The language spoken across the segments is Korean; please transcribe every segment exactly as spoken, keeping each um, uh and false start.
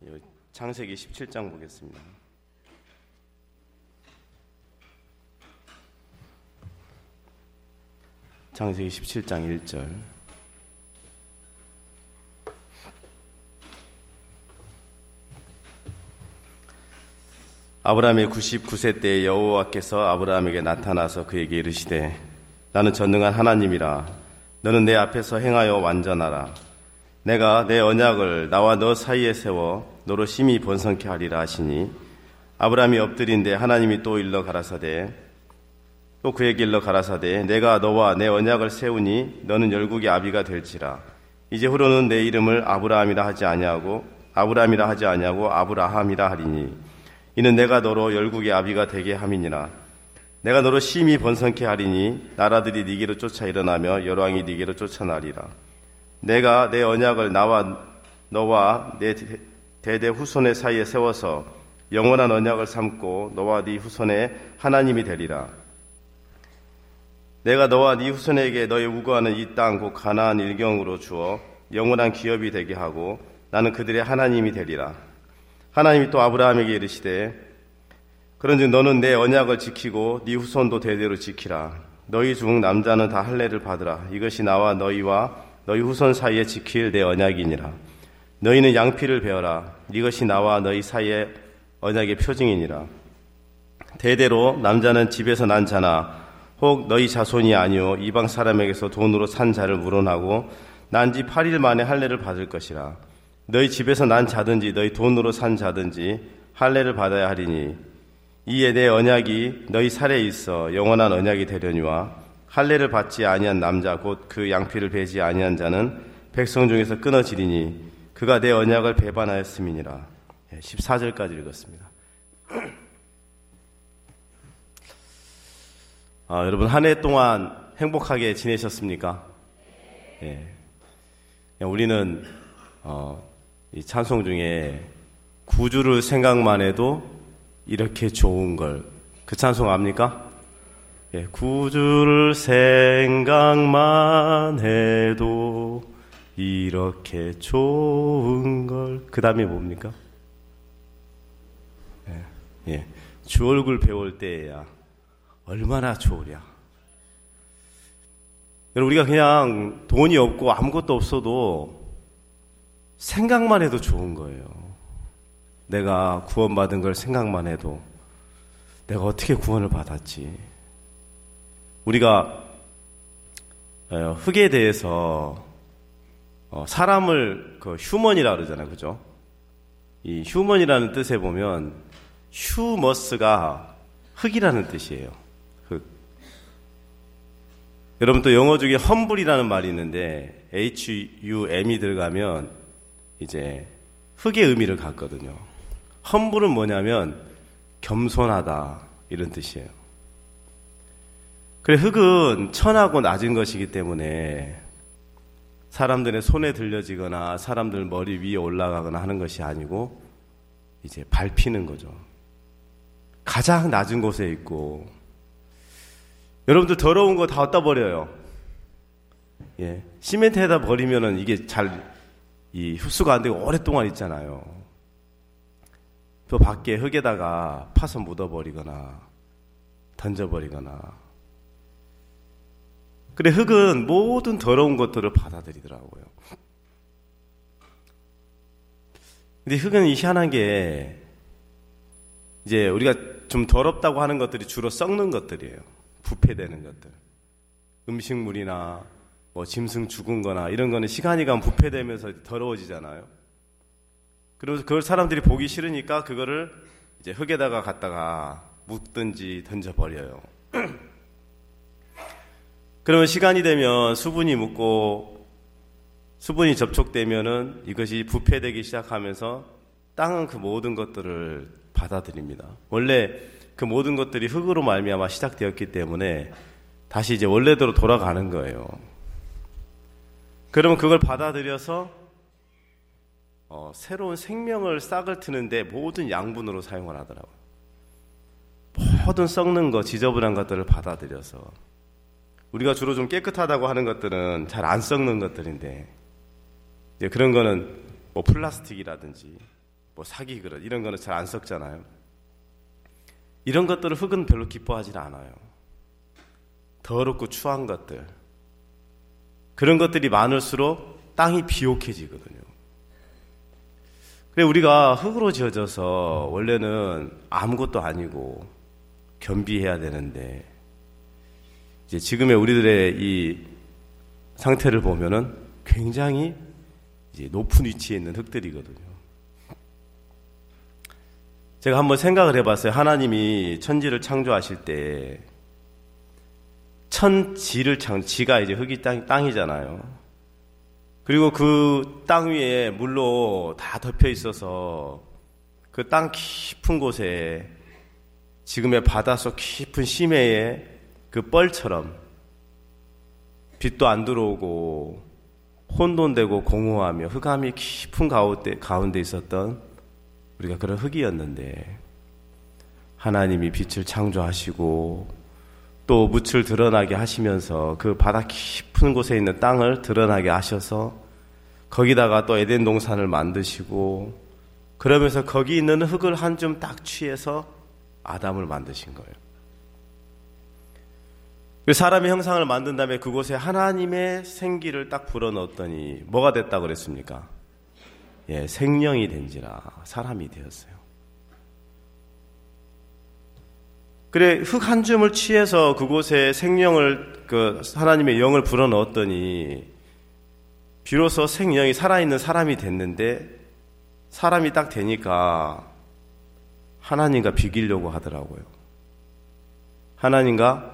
창세기 십칠 장 보겠습니다. 창세기 십칠 장 일 절. 아브라함의 구십구 세 때에 여호와께서 아브라함에게 나타나서 그에게 이르시되 나는 전능한 하나님이라. 너는 내 앞에서 행하여 완전하라. 내가 내 언약을 나와 너 사이에 세워 너로 심히 번성케 하리라 하시니 아브라함이 엎드린데 하나님이 또 일러 가라사대 또 그에게 일러 가라사대 내가 너와 내 언약을 세우니 너는 열국의 아비가 될지라. 이제후로는 내 이름을 아브라함이라 하지 아니하고 아브라함이라 하지 아니하고 아브라함이라 하리니 이는 내가 너로 열국의 아비가 되게 함이니라. 내가 너로 심히 번성케 하리니 나라들이 네게로 쫓아 일어나며 열왕이 네게로 쫓아나리라. 내가 내 언약을 나와 너와 내 대대 후손의 사이에 세워서 영원한 언약을 삼고 너와 네 후손의 하나님이 되리라. 내가 너와 네 후손에게 너의 우거하는 이 땅 곧 가나안 일경으로 주어 영원한 기업이 되게 하고 나는 그들의 하나님이 되리라. 하나님이 또 아브라함에게 이르시되 그런즉 너는 내 언약을 지키고 네 후손도 대대로 지키라. 너희 중 남자는 다 할례를 받으라. 이것이 나와 너희와 너희 후손 사이에 지킬 내 언약이니라. 너희는 양피를 베어라. 이것이 나와 너희 사이에 언약의 표징이니라. 대대로 남자는 집에서 난 자나 혹 너희 자손이 아니오 이방 사람에게서 돈으로 산 자를 물어나고 난 지 팔 일 만에 할례를 받을 것이라. 너희 집에서 난 자든지 너희 돈으로 산 자든지 할례를 받아야 하리니 이에 내 언약이 너희 살에 있어 영원한 언약이 되려니와 할례를 받지 아니한 남자 곧 그 양피를 베지 아니한 자는 백성 중에서 끊어지리니 그가 내 언약을 배반하였음이니라. 십사 절까지 읽었습니다. 아, 여러분 한 해 동안 행복하게 지내셨습니까? 예. 우리는 어, 이 찬송 중에 구주를 생각만 해도 이렇게 좋은 걸, 그 찬송 압니까? 예, 구주를 생각만 해도 이렇게 좋은 걸. 그 다음에 뭡니까? 예, 예. 주 얼굴 배울 때야 얼마나 좋으랴. 여러분, 우리가 그냥 돈이 없고 아무것도 없어도 생각만 해도 좋은 거예요. 내가 구원받은 걸 생각만 해도 내가 어떻게 구원을 받았지. 우리가 흙에 대해서 사람을 그 휴먼이라 그러잖아요. 그죠? 이 휴먼이라는 뜻에 보면 휴머스가 흙이라는 뜻이에요. 흙. 여러분 또 영어 중에 험블이라는 말이 있는데 에이치 유 엠이 들어가면 이제 흙의 의미를 갖거든요. 험블은 뭐냐면 겸손하다 이런 뜻이에요. 그래, 흙은 천하고 낮은 것이기 때문에 사람들의 손에 들려지거나 사람들 머리 위에 올라가거나 하는 것이 아니고 이제 밟히는 거죠. 가장 낮은 곳에 있고, 여러분들 더러운 거 다 어디다 버려요? 예, 시멘트에다 버리면은 이게 잘 이 흡수가 안 되고 오랫동안 있잖아요. 또 밖에 흙에다가 파서 묻어버리거나 던져버리거나. 그래, 흙은 모든 더러운 것들을 받아들이더라고요. 근데 흙은 희한한 게 이제 우리가 좀 더럽다고 하는 것들이 주로 썩는 것들이에요. 부패되는 것들. 음식물이나 뭐 짐승 죽은 거나 이런 거는 시간이 가면 부패되면서 더러워지잖아요. 그래서 그걸 사람들이 보기 싫으니까 그거를 이제 흙에다가 갖다가 묻든지 던져버려요. 그러면 시간이 되면 수분이 묻고 수분이 접촉되면은 이것이 부패되기 시작하면서 땅은 그 모든 것들을 받아들입니다. 원래 그 모든 것들이 흙으로 말미암아 시작되었기 때문에 다시 이제 원래대로 돌아가는 거예요. 그러면 그걸 받아들여서 어, 새로운 생명을 싹을 트는데 모든 양분으로 사용을 하더라고요. 모든 썩는 것, 지저분한 것들을 받아들여서. 우리가 주로 좀 깨끗하다고 하는 것들은 잘 안 썩는 것들인데, 이제 그런 거는 뭐 플라스틱이라든지 뭐 사기 그릇 이런 거는 잘 안 썩잖아요. 이런 것들을 흙은 별로 기뻐하지 않아요. 더럽고 추한 것들, 그런 것들이 많을수록 땅이 비옥해지거든요. 그래 우리가 흙으로 지어져서 원래는 아무것도 아니고 겸비해야 되는데 이제 지금의 우리들의 이 상태를 보면은 굉장히 이제 높은 위치에 있는 흙들이거든요. 제가 한번 생각을 해봤어요. 하나님이 천지를 창조하실 때 천지를 창, 지가 이제 흙이 땅, 땅이잖아요. 그리고 그 땅 위에 물로 다 덮여 있어서 그 땅 깊은 곳에 지금의 바닷속 깊은 심해에 그 뻘처럼 빛도 안 들어오고 혼돈되고 공허하며 흑암이 깊은 가운데, 가운데 있었던 우리가 그런 흙이었는데 하나님이 빛을 창조하시고 또 묻을 드러나게 하시면서 그 바다 깊은 곳에 있는 땅을 드러나게 하셔서 거기다가 또 에덴 동산을 만드시고 그러면서 거기 있는 흙을 한 줌 딱 취해서 아담을 만드신 거예요. 사람의 형상을 만든 다음에 그곳에 하나님의 생기를 딱 불어넣었더니 뭐가 됐다고 그랬습니까? 예, 생명이 된지라 사람이 되었어요. 그래 흙 한 줌을 취해서 그곳에 생명을 그 하나님의 영을 불어넣었더니 비로소 생명이 살아있는 사람이 됐는데 사람이 딱 되니까 하나님과 비기려고 하더라고요. 하나님과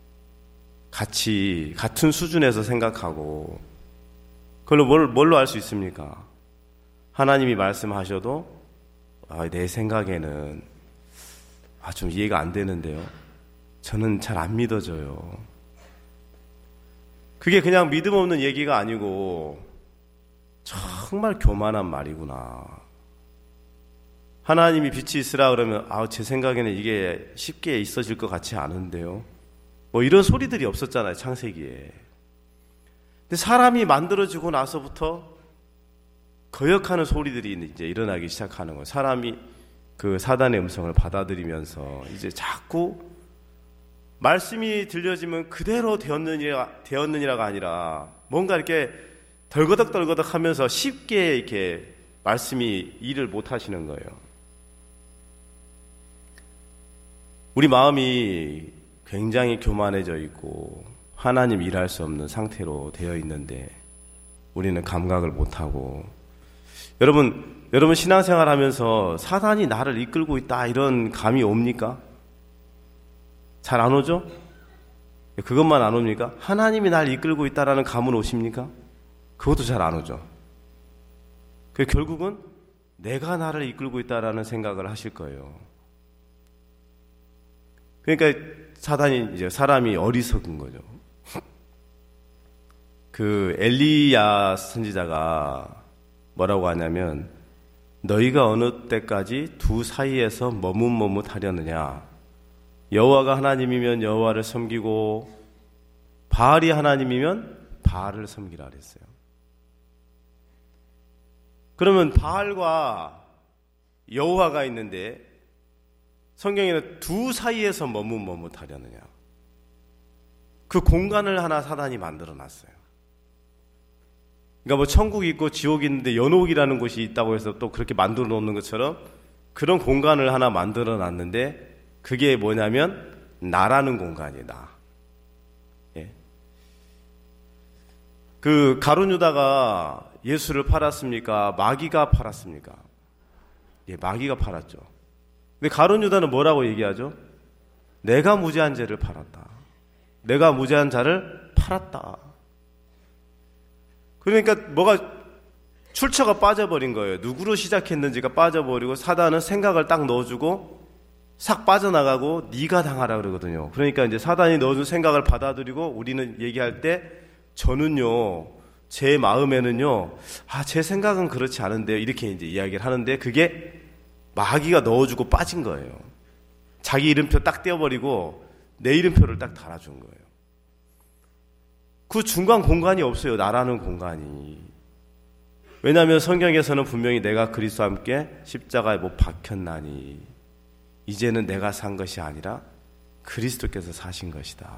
같이 같은 수준에서 생각하고 그걸로 뭘, 뭘로 알 수 있습니까? 하나님이 말씀하셔도 아, 내 생각에는 아, 좀 이해가 안 되는데요. 저는 잘 안 믿어져요. 그게 그냥 믿음 없는 얘기가 아니고 정말 교만한 말이구나. 하나님이 빛이 있으라 그러면 아, 제 생각에는 이게 쉽게 있어질 것 같지 않은데요. 뭐 이런 소리들이 없었잖아요, 창세기에. 근데 사람이 만들어지고 나서부터 거역하는 소리들이 이제 일어나기 시작하는 거예요. 사람이 그 사단의 음성을 받아들이면서 이제 자꾸 말씀이 들려지면 그대로 되었느니라, 되었느니라가 아니라 뭔가 이렇게 덜거덕덜거덕 하면서 쉽게 이렇게 말씀이 일을 못 하시는 거예요. 우리 마음이 굉장히 교만해져 있고 하나님 일할 수 없는 상태로 되어 있는데 우리는 감각을 못하고 여러분, 여러분 신앙생활 하면서 사단이 나를 이끌고 있다 이런 감이 옵니까? 잘 안 오죠? 그것만 안 옵니까? 하나님이 날 이끌고 있다라는 감은 오십니까? 그것도 잘 안 오죠. 그 결국은 내가 나를 이끌고 있다라는 생각을 하실 거예요. 그러니까 사단이 이제 사람이 어리석은 거죠. 그 엘리야 선지자가 뭐라고 하냐면 너희가 어느 때까지 두 사이에서 머뭇머뭇하려느냐. 여호와가 하나님이면 여호와를 섬기고 바알이 하나님이면 바알을 섬기라 그랬어요. 그러면 바알과 여호와가 있는데 성경에는 두 사이에서 머뭇머뭇하려느냐. 그 공간을 하나 사단이 만들어 놨어요. 그러니까 뭐 천국이 있고 지옥이 있는데 연옥이라는 곳이 있다고 해서 또 그렇게 만들어 놓는 것처럼 그런 공간을 하나 만들어 놨는데 그게 뭐냐면 나라는 공간이에요. 나. 예. 그 가룟 유다가 예수를 팔았습니까? 마귀가 팔았습니까? 예, 마귀가 팔았죠. 근데 가룟 유다는 뭐라고 얘기하죠? 내가 무죄한 죄를 팔았다. 내가 무죄한 자를 팔았다. 그러니까 뭐가 출처가 빠져버린 거예요. 누구로 시작했는지가 빠져버리고 사단은 생각을 딱 넣어주고 싹 빠져나가고 네가 당하라 그러거든요. 그러니까 이제 사단이 넣어준 생각을 받아들이고 우리는 얘기할 때 저는요 제 마음에는요 아, 제 생각은 그렇지 않은데요 이렇게 이제 이야기를 하는데 그게 마귀가 넣어주고 빠진 거예요. 자기 이름표 딱 떼어버리고 내 이름표를 딱 달아준 거예요. 그 중간 공간이 없어요. 나라는 공간이. 왜냐하면 성경에서는 분명히 내가 그리스도와 함께 십자가에 못 박혔나니 이제는 내가 산 것이 아니라 그리스도께서 사신 것이다.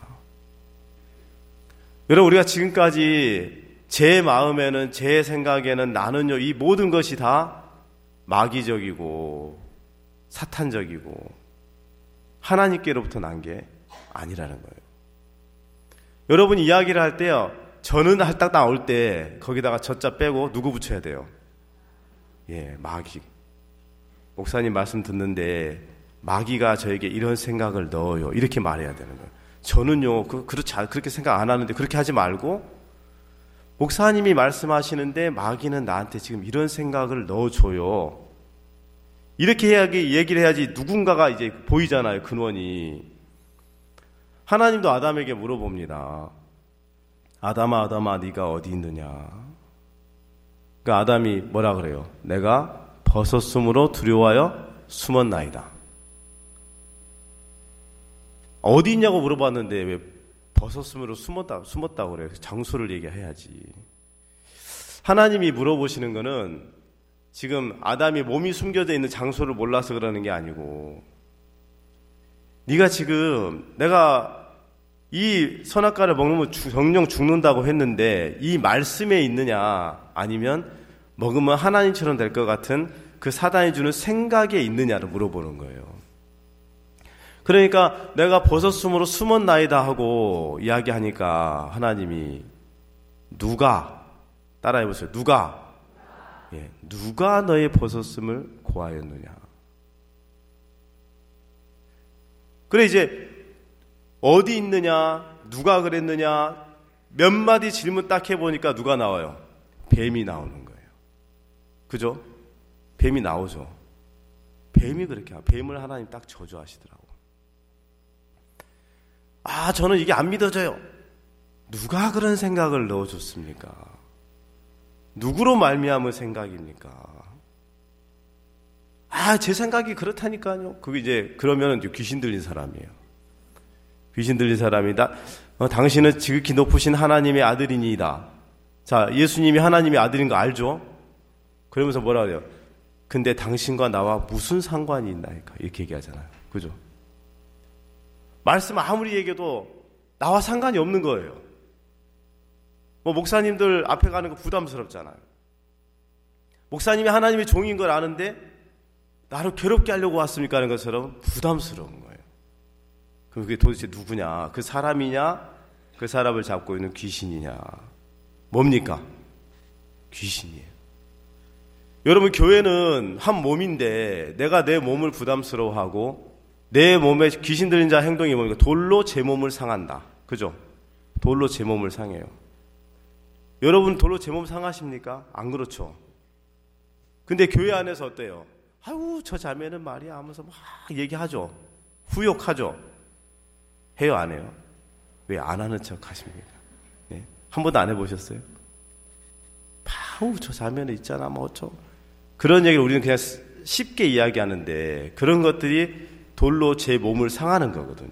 여러분, 우리가 지금까지 제 마음에는, 제 생각에는 나는요, 이 모든 것이 다 마귀적이고 사탄적이고 하나님께로부터 난 게 아니라는 거예요. 여러분, 이야기를 할 때요, 저는 딱 나올 때 거기다가 저자 빼고 누구 붙여야 돼요? 예, 마귀. 목사님 말씀 듣는데 마귀가 저에게 이런 생각을 넣어요, 이렇게 말해야 되는 거예요. 저는요, 그, 그렇지, 그렇게 생각 안 하는데 그렇게 하지 말고, 목사님이 말씀하시는데 마귀는 나한테 지금 이런 생각을 넣어줘요. 이렇게 해야지, 얘기를 해야지 누군가가 이제 보이잖아요, 근원이. 하나님도 아담에게 물어봅니다. 아담아, 아담아, 네가 어디 있느냐? 그러니까 아담이 뭐라 그래요? 내가 벗었으므로 두려워하여 숨었나이다. 어디 있냐고 물어봤는데 왜 벗었으므로 숨었다, 숨었다고 그래요? 장소를 얘기해야지. 하나님이 물어보시는 거는 지금 아담이 몸이 숨겨져 있는 장소를 몰라서 그러는 게 아니고, 네가 지금 내가 이 선악과를 먹으면 정령 죽는다고 했는데 이 말씀에 있느냐, 아니면 먹으면 하나님처럼 될 것 같은 그 사단이 주는 생각에 있느냐를 물어보는 거예요. 그러니까 내가 벗었으므로 숨었나이다 하고 이야기하니까 하나님이 누가, 따라해보세요. 누가? 예, 누가 너의 벗었음을 고하였느냐. 그래, 이제 어디 있느냐, 누가 그랬느냐, 몇 마디 질문 딱 해보니까 누가 나와요? 뱀이 나오는 거예요. 그죠? 뱀이 나오죠. 뱀이 그렇게, 뱀을 하나님 딱 저주하시더라고. 아, 저는 이게 안 믿어져요. 누가 그런 생각을 넣어줬습니까? 누구로 말미암은 생각입니까? 아, 제 생각이 그렇다니까요. 그게 이제, 그러면 이제 귀신 들린 사람이에요. 귀신 들린 사람이다. 어, 당신은 지극히 높으신 하나님의 아들이니이다. 자, 예수님이 하나님의 아들인 거 알죠? 그러면서 뭐라 그래요? 근데 당신과 나와 무슨 상관이 있나이까? 이렇게 얘기하잖아요. 그죠? 말씀 아무리 얘기해도 나와 상관이 없는 거예요. 뭐 목사님들 앞에 가는 거 부담스럽잖아요. 목사님이 하나님의 종인 걸 아는데 나를 괴롭게 하려고 왔습니까? 하는 것처럼 부담스러운 거예요. 그럼 그게 도대체 누구냐? 그 사람이냐? 그 사람을 잡고 있는 귀신이냐? 뭡니까? 귀신이에요. 여러분, 교회는 한 몸인데 내가 내 몸을 부담스러워하고 내 몸에 귀신 들린 자 행동이 뭡니까? 돌로 제 몸을 상한다. 그죠? 돌로 제 몸을 상해요. 여러분, 돌로 제 몸 상하십니까? 안 그렇죠? 근데 교회 안에서 어때요? 아유, 저 자매는 말이야 하면서 막 얘기하죠. 후욕하죠. 해요, 안 해요? 왜 안 하는 척 하십니까? 네? 한 번도 안 해보셨어요? 아우, 저 자매는 있잖아, 뭐 어쩌고. 그런 얘기를 우리는 그냥 쉽게 이야기하는데 그런 것들이 돌로 제 몸을 상하는 거거든요.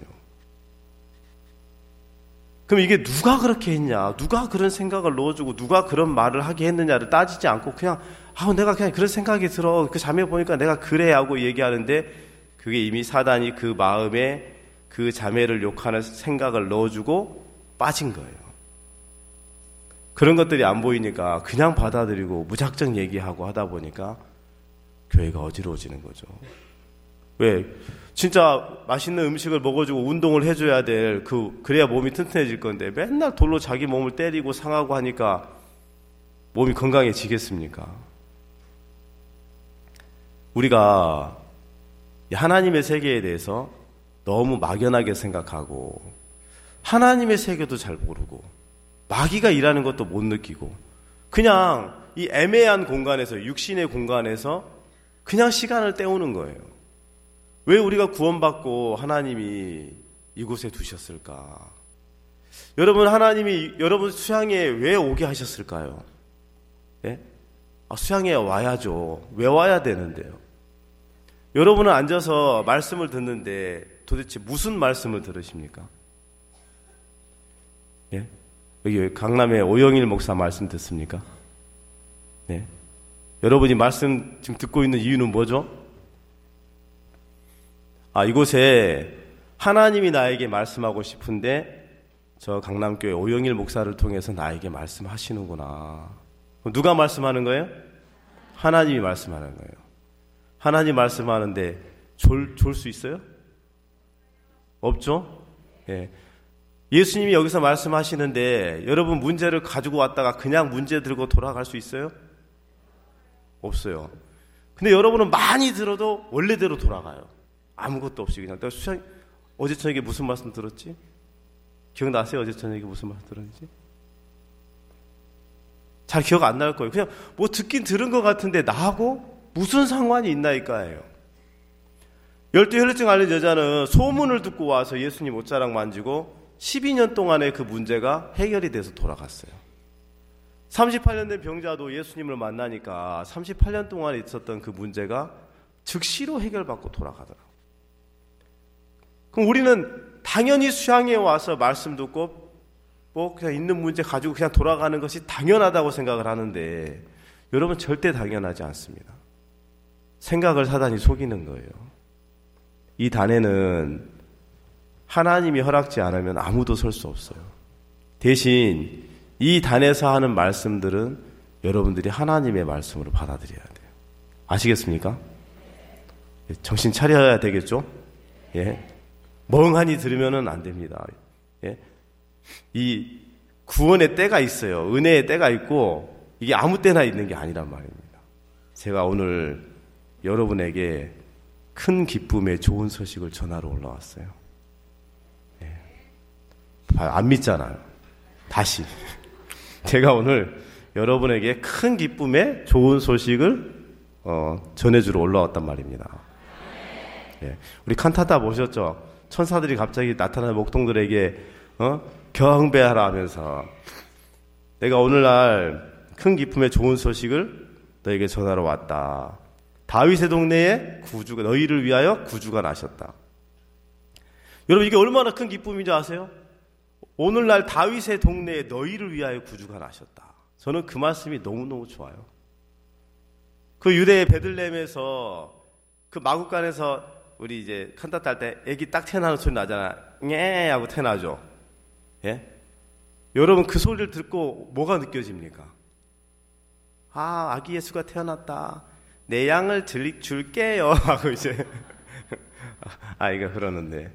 그럼 이게 누가 그렇게 했냐, 누가 그런 생각을 넣어주고 누가 그런 말을 하게 했느냐를 따지지 않고 그냥 아, 내가 그냥 그런 생각이 들어, 그 자매 보니까 내가 그래 하고 얘기하는데 그게 이미 사단이 그 마음에 그 자매를 욕하는 생각을 넣어주고 빠진 거예요. 그런 것들이 안 보이니까 그냥 받아들이고 무작정 얘기하고 하다 보니까 교회가 어지러워지는 거죠. 왜? 진짜 맛있는 음식을 먹어주고 운동을 해줘야 될 그, 그래야 몸이 튼튼해질 건데 맨날 돌로 자기 몸을 때리고 상하고 하니까 몸이 건강해지겠습니까? 우리가 하나님의 세계에 대해서 너무 막연하게 생각하고 하나님의 세계도 잘 모르고 마귀가 일하는 것도 못 느끼고 그냥 이 애매한 공간에서, 육신의 공간에서 그냥 시간을 때우는 거예요. 왜 우리가 구원받고 하나님이 이곳에 두셨을까? 여러분, 하나님이 여러분 수양에 왜 오게 하셨을까요? 예? 아, 수양에 와야죠. 왜 와야 되는데요? 여러분은 앉아서 말씀을 듣는데 도대체 무슨 말씀을 들으십니까? 예? 여기 강남에 오영일 목사 말씀 듣습니까? 네. 여러분이 말씀 지금 듣고 있는 이유는 뭐죠? 아, 이곳에 하나님이 나에게 말씀하고 싶은데 저 강남교회 오영일 목사를 통해서 나에게 말씀하시는구나. 누가 말씀하는 거예요? 하나님이 말씀하는 거예요. 하나님 말씀하는데 졸, 졸 수 있어요? 없죠? 예. 예수님이 여기서 말씀하시는데 여러분 문제를 가지고 왔다가 그냥 문제 들고 돌아갈 수 있어요? 없어요. 근데 여러분은 많이 들어도 원래대로 돌아가요. 아무것도 없이 그냥. 내가 수상, 어제 저녁에 무슨 말씀 들었지? 기억나세요? 어제 저녁에 무슨 말씀 들었는지? 잘 기억 안 날 거예요. 그냥 뭐 듣긴 들은 것 같은데 나하고 무슨 상관이 있나이까예요. 열두 혈루증 앓는 여자는 소문을 듣고 와서 예수님 옷자락 만지고 십이 년 동안의 그 문제가 해결이 돼서 돌아갔어요. 삼십팔 년 된 병자도 예수님을 만나니까 삼십팔 년 동안 있었던 그 문제가 즉시로 해결받고 돌아가더라고요. 그럼 우리는 당연히 수양에 와서 말씀 듣고 뭐 그냥 있는 문제 가지고 그냥 돌아가는 것이 당연하다고 생각을 하는데 여러분 절대 당연하지 않습니다. 생각을 사단이 속이는 거예요. 이 단에는 하나님이 허락지 않으면 아무도 설 수 없어요. 대신 이 단에서 하는 말씀들은 여러분들이 하나님의 말씀으로 받아들여야 돼요. 아시겠습니까? 정신 차려야 되겠죠? 예. 멍하니 들으면은 안 됩니다. 예. 이 구원의 때가 있어요. 은혜의 때가 있고 이게 아무 때나 있는 게 아니란 말입니다. 제가 오늘 여러분에게 큰 기쁨의 좋은 소식을 전하러 올라왔어요. 예. 안 믿잖아요. 다시. 제가 오늘 여러분에게 큰 기쁨의 좋은 소식을 어, 전해주러 올라왔단 말입니다. 예. 우리 칸타타 보셨죠? 천사들이 갑자기 나타나는 목동들에게 어? 경배하라 하면서 내가 오늘날 큰 기쁨의 좋은 소식을 너에게 전하러 왔다. 다윗의 동네에 구주가 너희를 위하여 구주가 나셨다. 여러분 이게 얼마나 큰 기쁨인지 아세요? 오늘날 다윗의 동네에 너희를 위하여 구주가 나셨다. 저는 그 말씀이 너무너무 좋아요. 그 유대의 베들레헴에서 그 마구간에서 우리 이제 칸타타 할 때 애기 딱 태어나는 소리 나잖아. 녜 하고 태어나죠. 예? 여러분 그 소리를 듣고 뭐가 느껴집니까? 아, 아기 예수가 태어났다. 내 양을 줄게요 하고 이제 아이가 그러는데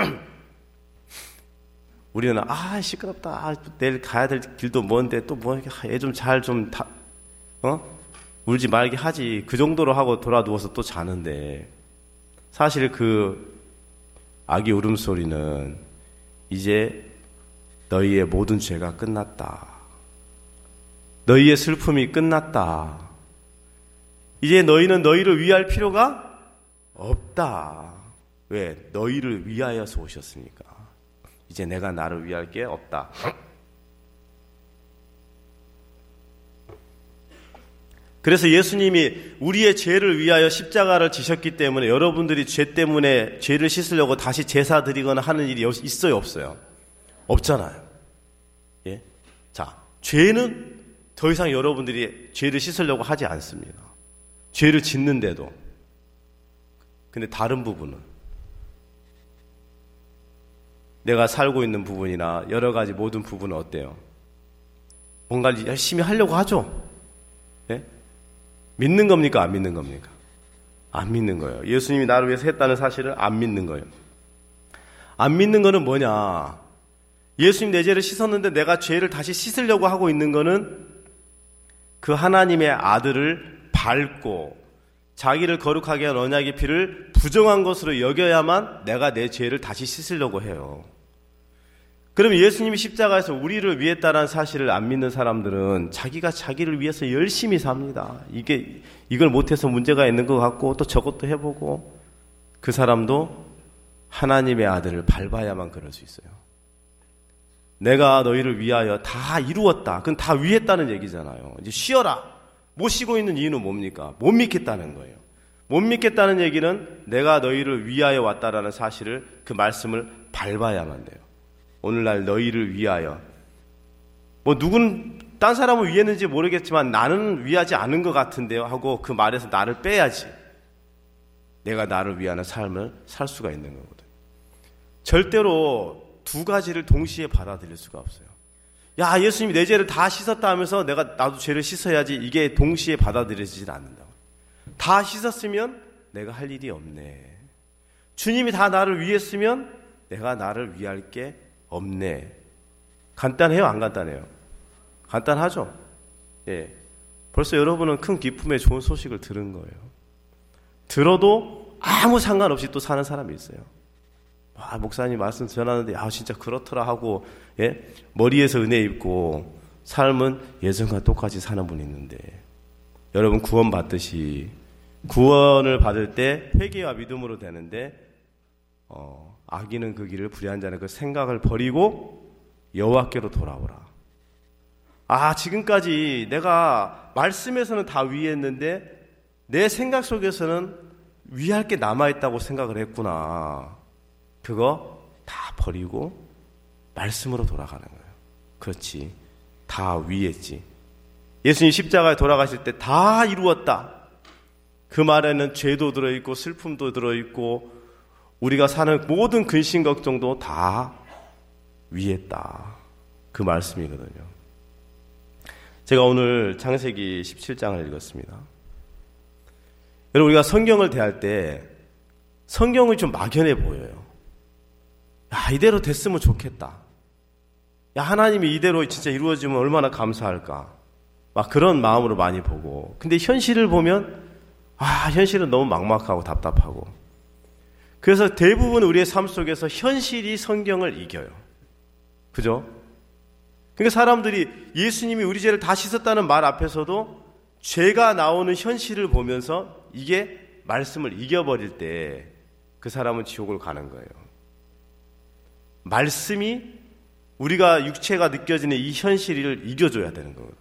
우리는 아 시끄럽다. 아, 내일 가야 될 길도 먼데 또 뭐 애 좀 잘 좀 다 어 울지 말게 하지. 그 정도로 하고 돌아 누워서 또 자는데 사실 그 아기 울음소리는 이제 너희의 모든 죄가 끝났다. 너희의 슬픔이 끝났다. 이제 너희는 너희를 위할 필요가 없다. 왜? 너희를 위하여서 오셨으니까. 이제 내가 나를 위할 게 없다. 그래서 예수님이 우리의 죄를 위하여 십자가를 지셨기 때문에 여러분들이 죄 때문에 죄를 씻으려고 다시 제사 드리거나 하는 일이 있어요, 없어요? 없잖아요. 예? 자, 죄는 더 이상 여러분들이 죄를 씻으려고 하지 않습니다. 죄를 짓는데도. 근데 다른 부분은 내가 살고 있는 부분이나 여러 가지 모든 부분은 어때요? 뭔가를 열심히 하려고 하죠. 예? 믿는 겁니까? 안 믿는 겁니까? 안 믿는 거예요. 예수님이 나를 위해서 했다는 사실을 안 믿는 거예요. 안 믿는 거는 뭐냐? 예수님 내 죄를 씻었는데 내가 죄를 다시 씻으려고 하고 있는 거는 그 하나님의 아들을 밟고 자기를 거룩하게 한 언약의 피를 부정한 것으로 여겨야만 내가 내 죄를 다시 씻으려고 해요. 그러면 예수님이 십자가에서 우리를 위했다는 사실을 안 믿는 사람들은 자기가 자기를 위해서 열심히 삽니다. 이게 이걸 못해서 문제가 있는 것 같고 또 저것도 해보고 그 사람도 하나님의 아들을 밟아야만 그럴 수 있어요. 내가 너희를 위하여 다 이루었다. 그건 다 위했다는 얘기잖아요. 이제 쉬어라. 못 쉬고 있는 이유는 뭡니까? 못 믿겠다는 거예요. 못 믿겠다는 얘기는 내가 너희를 위하여 왔다라는 사실을 그 말씀을 밟아야만 돼요. 오늘날 너희를 위하여 뭐 누군 딴 사람은 위했는지 모르겠지만 나는 위하지 않은 것 같은데요 하고 그 말에서 나를 빼야지 내가 나를 위하는 삶을 살 수가 있는 거거든요. 절대로 두 가지를 동시에 받아들일 수가 없어요. 야, 예수님이 내 죄를 다 씻었다 하면서 내가 나도 죄를 씻어야지, 이게 동시에 받아들여지질 않는다고. 다 씻었으면 내가 할 일이 없네. 주님이 다 나를 위했으면 내가 나를 위할 게 없네. 간단해요, 안 간단해요? 간단하죠? 예. 벌써 여러분은 큰 기쁨의 좋은 소식을 들은 거예요. 들어도 아무 상관없이 또 사는 사람이 있어요. 아, 목사님 말씀 전하는데 아 진짜 그렇더라 하고, 예? 머리에서 은혜 입고 삶은 예전과 똑같이 사는 분이 있는데, 여러분 구원 받듯이 구원을 받을 때 회개와 믿음으로 되는데, 어, 악인은 그 길을, 불의한 자는 그 생각을 버리고 여호와께로 돌아오라. 아, 지금까지 내가 말씀에서는 다 위했는데 내 생각 속에서는 위할 게 남아있다고 생각을 했구나. 그거 다 버리고 말씀으로 돌아가는 거예요. 그렇지, 다 위했지. 예수님 십자가에 돌아가실 때 다 이루었다. 그 말에는 죄도 들어있고 슬픔도 들어있고 우리가 사는 모든 근심 걱정도 다 위했다. 그 말씀이거든요. 제가 오늘 창세기 십칠 장을 읽었습니다. 여러분, 우리가 성경을 대할 때 성경이 좀 막연해 보여요. 야, 이대로 됐으면 좋겠다. 야, 하나님이 이대로 진짜 이루어지면 얼마나 감사할까. 막 그런 마음으로 많이 보고. 근데 현실을 보면 아, 현실은 너무 막막하고 답답하고. 그래서 대부분 우리의 삶 속에서 현실이 성경을 이겨요. 그죠? 그러니까 사람들이 예수님이 우리 죄를 다 씻었다는 말 앞에서도 죄가 나오는 현실을 보면서 이게 말씀을 이겨버릴 때 그 사람은 지옥을 가는 거예요. 말씀이 우리가 육체가 느껴지는 이 현실을 이겨줘야 되는 거거든요.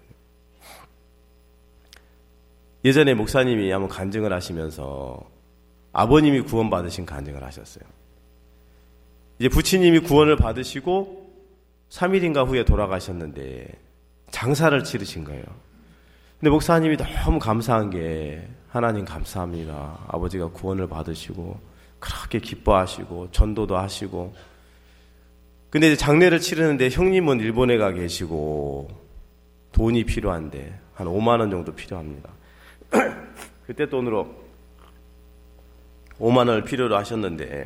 예전에 목사님이 한번 간증을 하시면서 아버님이 구원받으신 간증을 하셨어요. 이제 부친님이 구원을 받으시고 삼 일인가 후에 돌아가셨는데 장사를 치르신 거예요. 근데 목사님이 너무 감사한 게, 하나님 감사합니다. 아버지가 구원을 받으시고 그렇게 기뻐하시고 전도도 하시고. 근데 이제 장례를 치르는데 형님은 일본에 가 계시고 돈이 필요한데 한 오만 원 정도 필요합니다. 그때 돈으로 오만 원을 필요로 하셨는데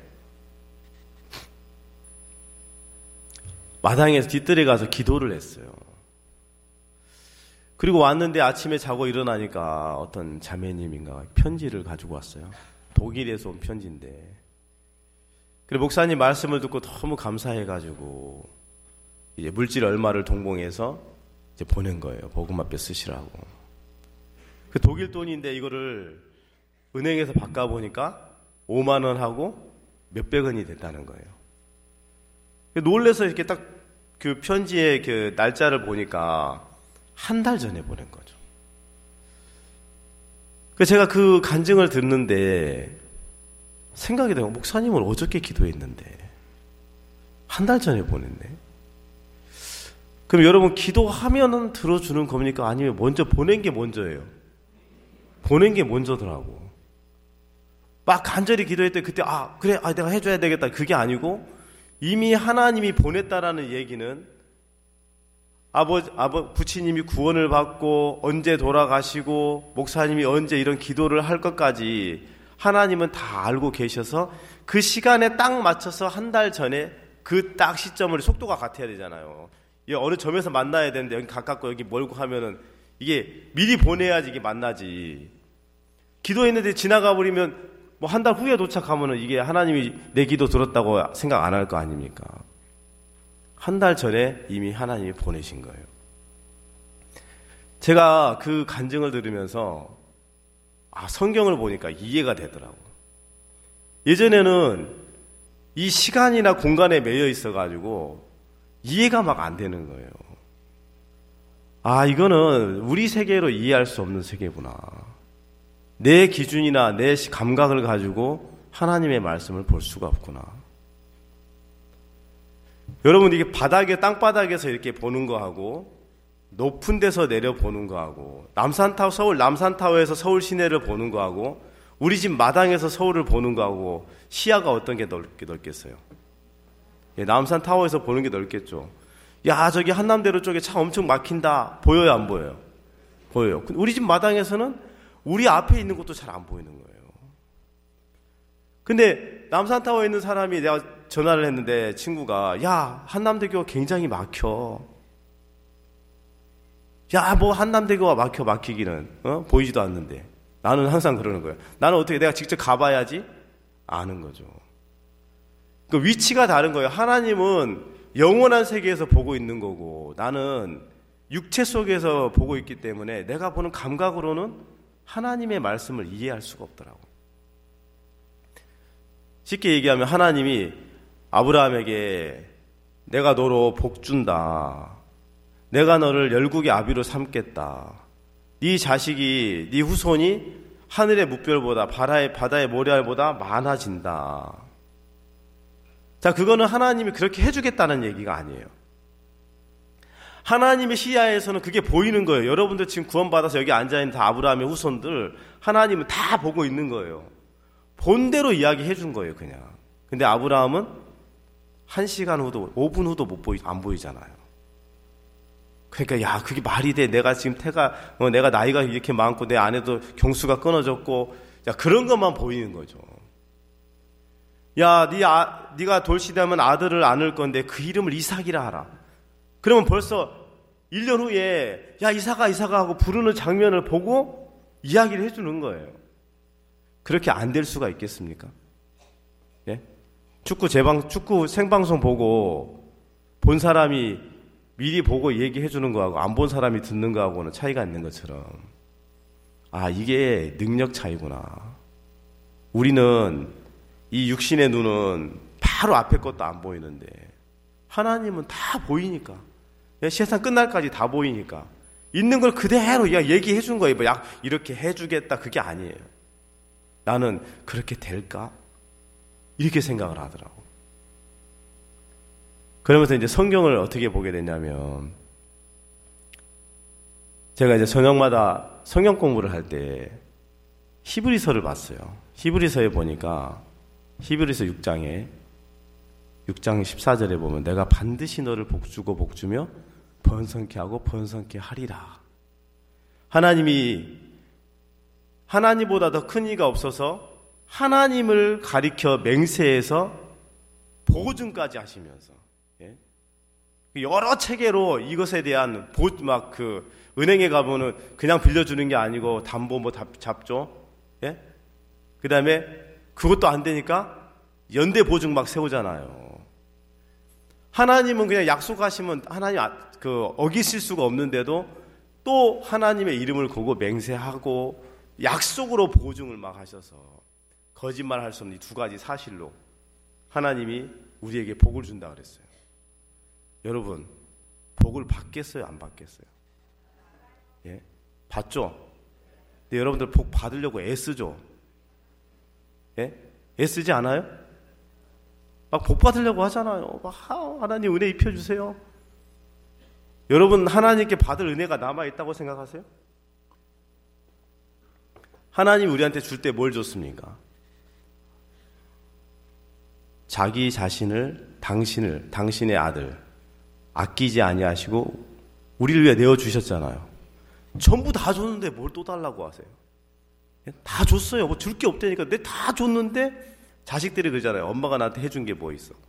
마당에서 뒤뜰에 가서 기도를 했어요. 그리고 왔는데 아침에 자고 일어나니까 어떤 자매님인가 편지를 가지고 왔어요. 독일에서 온 편지인데. 그리고 목사님 말씀을 듣고 너무 감사해가지고 이제 물질 얼마를 동봉해서 이제 보낸 거예요. 복음화폐 쓰시라고. 그 독일 돈인데 이거를 은행에서 바꿔보니까 오만 원하고 몇백 원이 됐다는 거예요. 놀래서 이렇게 딱 그 편지의 그 날짜를 보니까 한 달 전에 보낸 거죠. 그래서 제가 그 간증을 듣는데 생각이 돼요. 목사님은 어저께 기도했는데 한 달 전에 보냈네. 그럼 여러분, 기도하면은 들어주는 겁니까? 아니면 먼저 보낸 게 먼저예요? 보낸 게 먼저더라고. 막 간절히 기도했더니 그때 아 그래 아 내가 해줘야 되겠다, 그게 아니고 이미 하나님이 보냈다라는 얘기는 아버지, 아버, 부치님이 구원을 받고 언제 돌아가시고 목사님이 언제 이런 기도를 할 것까지 하나님은 다 알고 계셔서 그 시간에 딱 맞춰서 한 달 전에 그 딱 시점을, 속도가 같아야 되잖아요. 어느 점에서 만나야 되는데 여기 가깝고 여기 멀고 하면은 이게 미리 보내야지 이게 만나지. 기도했는데 지나가 버리면 뭐 한 달 후에 도착하면은 이게 하나님이 내 기도 들었다고 생각 안 할 거 아닙니까? 한 달 전에 이미 하나님이 보내신 거예요. 제가 그 간증을 들으면서 아, 성경을 보니까 이해가 되더라고. 예전에는 이 시간이나 공간에 매여 있어가지고 이해가 막 안 되는 거예요. 아, 이거는 우리 세계로 이해할 수 없는 세계구나. 내 기준이나 내 감각을 가지고 하나님의 말씀을 볼 수가 없구나. 여러분, 이게 바닥에, 땅바닥에서 이렇게 보는 거하고 높은 데서 내려보는 거하고, 남산타워, 서울 남산타워에서 서울 시내를 보는 거하고, 우리 집 마당에서 서울을 보는 거하고 시야가 어떤 게 넓게 넓겠어요? 예, 남산타워에서 보는 게 넓겠죠. 야, 저기 한남대로 쪽에 차 엄청 막힌다. 보여요, 안 보여요? 보여요. 우리 집 마당에서는 우리 앞에 있는 것도 잘 안 보이는 거예요. 근데 남산타워에 있는 사람이, 내가 전화를 했는데 친구가, 야, 한남대교가 굉장히 막혀. 야, 뭐 한남대교가 막혀, 막히기는. 어? 보이지도 않는데. 나는 항상 그러는 거예요. 나는 어떻게, 내가 직접 가봐야지 아는 거죠. 그 위치가 다른 거예요. 하나님은 영원한 세계에서 보고 있는 거고, 나는 육체 속에서 보고 있기 때문에 내가 보는 감각으로는 하나님의 말씀을 이해할 수가 없더라고. 쉽게 얘기하면 하나님이 아브라함에게 내가 너로 복 준다. 내가 너를 열국의 아비로 삼겠다. 네 자식이, 네 후손이 하늘의 뭇별보다 바다의, 바다의 모래알보다 많아진다. 자, 그거는 하나님이 그렇게 해주겠다는 얘기가 아니에요. 하나님의 시야에서는 그게 보이는 거예요. 여러분들 지금 구원받아서 여기 앉아있는 다 아브라함의 후손들, 하나님은 다 보고 있는 거예요. 본대로 이야기해 준 거예요, 그냥. 근데 아브라함은 한 시간 후도, 오 분 후도 못 보이, 안 보이잖아요. 그러니까, 야, 그게 말이 돼. 내가 지금 태가, 어, 내가 나이가 이렇게 많고, 내 아내도 경수가 끊어졌고, 야, 그런 것만 보이는 거죠. 야, 네 아, 네가 돌시되면 아들을 안을 건데 그 이름을 이삭이라 하라. 그러면 벌써 일 년 후에, 야, 이삭아, 이삭아 하고 부르는 장면을 보고 이야기를 해주는 거예요. 그렇게 안 될 수가 있겠습니까? 예? 축구 재방, 축구 생방송 보고 본 사람이 미리 보고 얘기해 주는 거하고 안 본 사람이 듣는 거하고는 차이가 있는 것처럼, 아, 이게 능력 차이구나. 우리는 이 육신의 눈은 바로 앞에 것도 안 보이는데 하나님은 다 보이니까, 세상 끝날까지 다 보이니까 있는 걸 그대로 얘기해 준 거예요. 뭐 약 이렇게 해주겠다, 그게 아니에요. 나는 그렇게 될까? 이렇게 생각을 하더라고. 그러면서 이제 성경을 어떻게 보게 됐냐면, 제가 이제 저녁마다 성경 공부를 할 때 히브리서를 봤어요. 히브리서에 보니까 히브리서 육 장에 육 장 십사 절에 보면, 내가 반드시 너를 복주고 복주며 번성케 하고 번성케 하리라. 하나님이, 하나님보다 더 큰 이가 없어서 하나님을 가리켜 맹세해서 보증까지 하시면서, 예? 여러 체계로 이것에 대한 보, 막 그 은행에 가보면 그냥 빌려주는 게 아니고 담보 뭐 잡죠. 예? 그 다음에 그것도 안 되니까 연대 보증 막 세우잖아요. 하나님은 그냥 약속하시면 하나님 그 어기실 수가 없는데도 또 하나님의 이름을 걸고 맹세하고 약속으로 보증을 막 하셔서 거짓말할 수 없는 이 두 가지 사실로 하나님이 우리에게 복을 준다 그랬어요. 여러분, 복을 받겠어요, 안 받겠어요? 예? 받죠? 근데 여러분들 복 받으려고 애쓰죠? 예? 애쓰지 않아요? 막 복 받으려고 하잖아요. 막, 하나님 은혜 입혀주세요. 여러분, 하나님께 받을 은혜가 남아있다고 생각하세요? 하나님 우리한테 줄 때 뭘 줬습니까? 자기 자신을, 당신을, 당신의 아들 아끼지 아니하시고 우리를 위해 내어주셨잖아요. 전부 다 줬는데 뭘 또 달라고 하세요? 다 줬어요. 뭐 줄 게 없다니까. 내 다 줬는데, 자식들이 그러잖아요. 엄마가 나한테 해준 게 뭐 있어?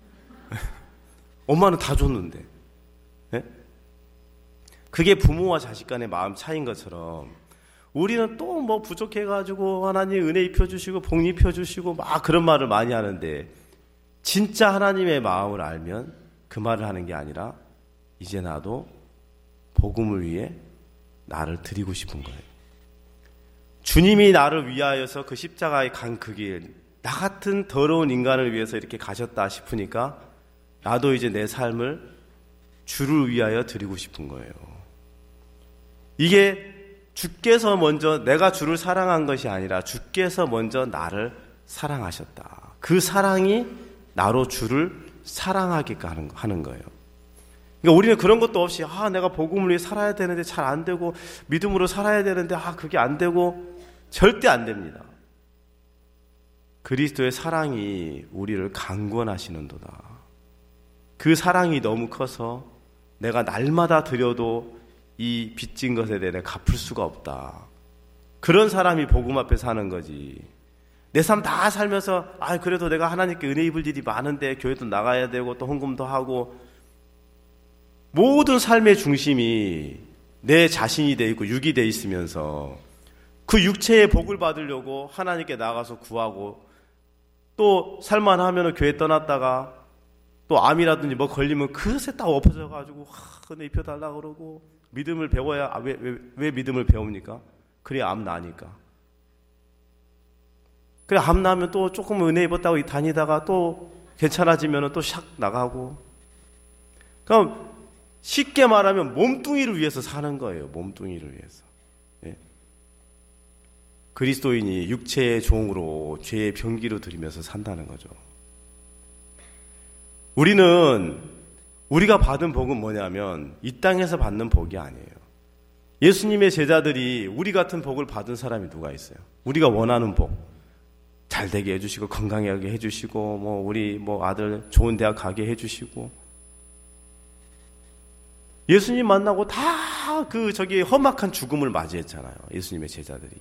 엄마는 다 줬는데. 네? 그게 부모와 자식 간의 마음 차이인 것처럼 우리는 또 뭐 부족해가지고 하나님 은혜 입혀주시고 복 입혀주시고 막 그런 말을 많이 하는데, 진짜 하나님의 마음을 알면 그 말을 하는 게 아니라, 이제 나도 복음을 위해 나를 드리고 싶은 거예요. 주님이 나를 위하여서 그 십자가에 간 그 길, 나 같은 더러운 인간을 위해서 이렇게 가셨다 싶으니까 나도 이제 내 삶을 주를 위하여 드리고 싶은 거예요. 이게 주께서 먼저, 내가 주를 사랑한 것이 아니라 주께서 먼저 나를 사랑하셨다. 그 사랑이 나로 주를 사랑하게 하는 거예요. 그러니까 우리는 그런 것도 없이 아 내가 복음을 위해 살아야 되는데 잘 안 되고 믿음으로 살아야 되는데 아 그게 안 되고 절대 안 됩니다. 그리스도의 사랑이 우리를 강권하시는도다. 그 사랑이 너무 커서 내가 날마다 드려도 이 빚진 것에 대해 갚을 수가 없다. 그런 사람이 복음 앞에 사는 거지. 내 삶 다 살면서 아 그래도 내가 하나님께 은혜 입을 일이 많은데 교회도 나가야 되고 또 헌금도 하고 모든 삶의 중심이 내 자신이 돼 있고 육이 돼 있으면서 그 육체의 복을 받으려고 하나님께 나가서 구하고 또 살만하면 교회 떠났다가 또 암이라든지 뭐 걸리면 그것에 딱 엎어져가지고 하, 은혜 입혀달라 그러고 믿음을 배워야 아, 왜, 왜, 왜 믿음을 배웁니까? 그래야 암 나니까. 그래 암 나면 또 조금 은혜 입었다고 다니다가 또 괜찮아지면 또 샥 나가고. 그럼 쉽게 말하면 몸뚱이를 위해서 사는 거예요. 몸뚱이를 위해서. 예. 그리스도인이 육체의 종으로 죄의 병기로 들이면서 산다는 거죠. 우리는 우리가 받은 복은 뭐냐면 이 땅에서 받는 복이 아니에요. 예수님의 제자들이 우리 같은 복을 받은 사람이 누가 있어요? 우리가 원하는 복. 잘 되게 해주시고 건강하게 해주시고 뭐 우리 뭐 아들 좋은 대학 가게 해주시고 예수님 만나고 다 그 저기 험악한 죽음을 맞이했잖아요. 예수님의 제자들이.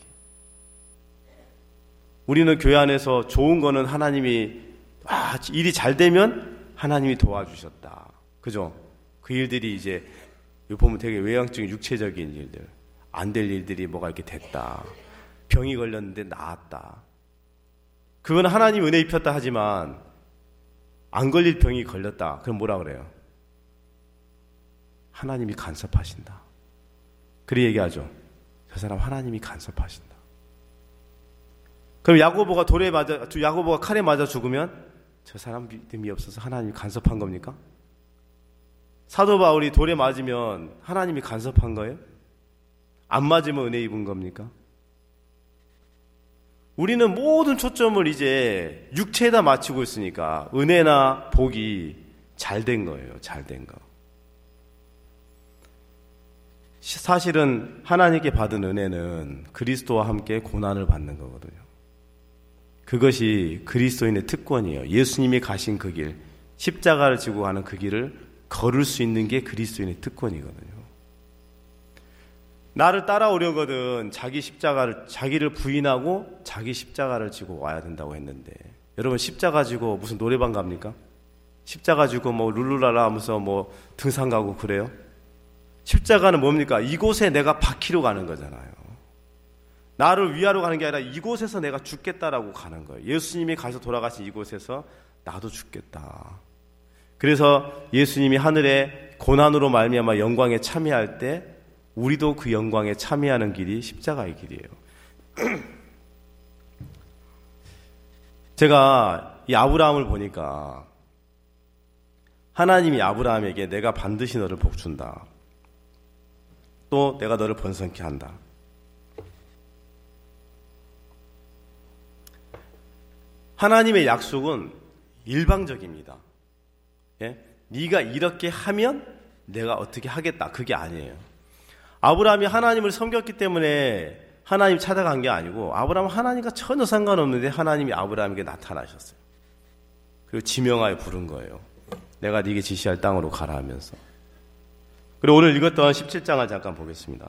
우리는 교회 안에서 좋은 거는 하나님이 아, 일이 잘 되면 하나님이 도와주셨다. 그죠? 그 일들이 이제 이거 보면 되게 외향적인 육체적인 일들, 안 될 일들이 뭐가 이렇게 됐다. 병이 걸렸는데 나았다. 그건 하나님 은혜 입혔다 하지만 안 걸릴 병이 걸렸다. 그럼 뭐라 그래요? 하나님이 간섭하신다. 그래 얘기하죠. 저 사람 하나님이 간섭하신다. 그럼 야고보가 돌에 맞아, 야고보가 칼에 맞아 죽으면 저 사람 믿음이 없어서 하나님이 간섭한 겁니까? 사도 바울이 돌에 맞으면 하나님이 간섭한 거예요? 안 맞으면 은혜 입은 겁니까? 우리는 모든 초점을 이제 육체에다 맞추고 있으니까 은혜나 복이 잘 된 거예요. 잘 된 거. 사실은 하나님께 받은 은혜는 그리스도와 함께 고난을 받는 거거든요. 그것이 그리스도인의 특권이에요. 예수님이 가신 그 길, 십자가를 지고 가는 그 길을 걸을 수 있는 게 그리스도인의 특권이거든요. 나를 따라오려거든 자기 십자가를, 자기를 부인하고 자기 십자가를 지고 와야 된다고 했는데, 여러분 십자가 지고 무슨 노래방 갑니까? 십자가 지고 뭐 룰루랄라 하면서 뭐 등산 가고 그래요? 십자가는 뭡니까? 이곳에 내가 박히러 가는 거잖아요. 나를 위하러 가는 게 아니라 이곳에서 내가 죽겠다라고 가는 거예요. 예수님이 가서 돌아가신 이곳에서 나도 죽겠다. 그래서 예수님이 하늘에 고난으로 말미암아 영광에 참여할 때 우리도 그 영광에 참여하는 길이 십자가의 길이에요. 제가 이 아브라함을 보니까 하나님이 아브라함에게 내가 반드시 너를 복준다. 또 내가 너를 번성케 한다. 하나님의 약속은 일방적입니다. 예? 네가 이렇게 하면 내가 어떻게 하겠다. 그게 아니에요. 아브라함이 하나님을 섬겼기 때문에 하나님 찾아간 게 아니고 아브라함은 하나님과 전혀 상관없는데 하나님이 아브라함에게 나타나셨어요. 그리고 지명하여 부른 거예요. 내가 네게 지시할 땅으로 가라 하면서. 그리고 오늘 읽었던 십칠 장을 잠깐 보겠습니다.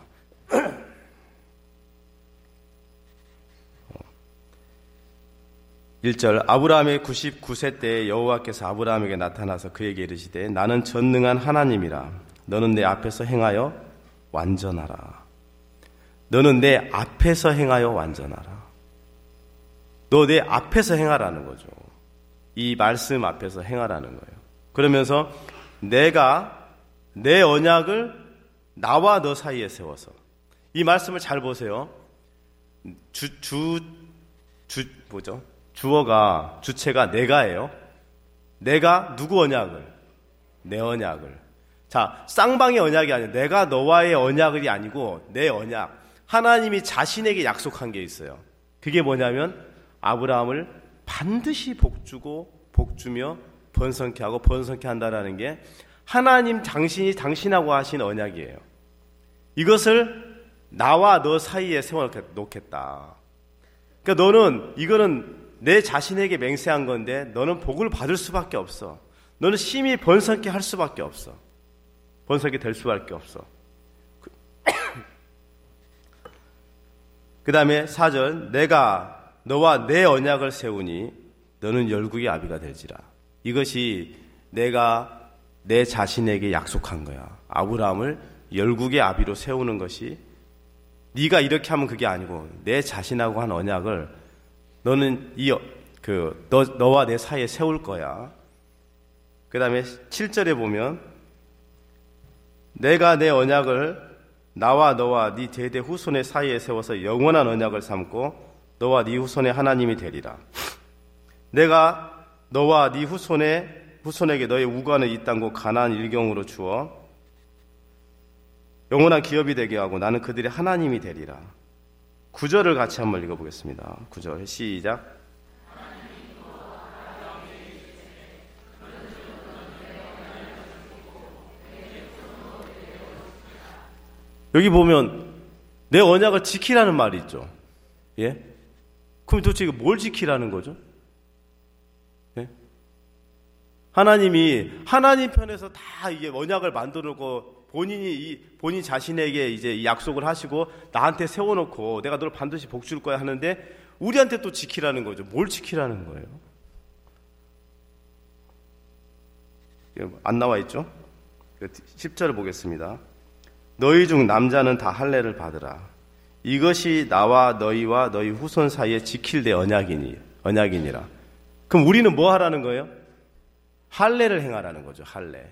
일 절 아브라함의 구십구 세 때에 여호와께서 아브라함에게 나타나서 그에게 이르시되 나는 전능한 하나님이라. 너는 내 앞에서 행하여 완전하라. 너는 내 앞에서 행하여 완전하라. 너 내 앞에서 행하라는 거죠. 이 말씀 앞에서 행하라는 거예요. 그러면서 내가 내 언약을 나와 너 사이에 세워서, 이 말씀을 잘 보세요. 주, 주, 주, 뭐죠? 주어가, 주체가 내가예요. 내가 누구 언약을? 내 언약을. 자, 쌍방의 언약이 아니에요. 내가 너와의 언약이 아니고 내 언약. 하나님이 자신에게 약속한 게 있어요. 그게 뭐냐면 아브라함을 반드시 복주고 복주며 번성케 하고 번성케 한다라는 게 하나님 당신이 당신하고 하신 언약이에요. 이것을 나와 너 사이에 세워놓겠다. 그러니까 너는 이거는 내 자신에게 맹세한 건데 너는 복을 받을 수밖에 없어. 너는 심히 번성케 할 수밖에 없어. 번성케 될 수밖에 없어. 그 다음에 사 절, 내가 너와 내 언약을 세우니 너는 열국의 아비가 되지라. 이것이 내가 내 자신에게 약속한 거야. 아브라함을 열국의 아비로 세우는 것이 네가 이렇게 하면 그게 아니고 내 자신하고 한 언약을 너는 이 그 너 너와 내 사이에 세울 거야. 그 다음에 칠 절에 보면 내가 내 언약을 나와 너와 네 대대 후손의 사이에 세워서 영원한 언약을 삼고 너와 네 후손의 하나님이 되리라. 내가 너와 네 후손의 후손에게 너의 우관을 이 땅고 가나안 일경으로 주어 영원한 기업이 되게 하고 나는 그들의 하나님이 되리라. 구 절을 같이 한번 읽어보겠습니다. 구 절 시작. 여기 보면 내 언약을 지키라는 말이 있죠. 예? 그럼 도대체 이거 뭘 지키라는 거죠? 예? 하나님이 하나님 편에서 다 이게 언약을 만들어 놓고 본인이 이 본인 자신에게 이제 이 약속을 하시고 나한테 세워놓고 내가 너를 반드시 복 줄 거야 하는데 우리한테 또 지키라는 거죠. 뭘 지키라는 거예요? 안 나와 있죠? 십 절을 보겠습니다. 너희 중 남자는 다 할례를 받으라. 이것이 나와 너희와 너희 후손 사이에 지킬 내 언약이니 언약이니라. 그럼 우리는 뭐 하라는 거예요? 할례를 행하라는 거죠. 할례.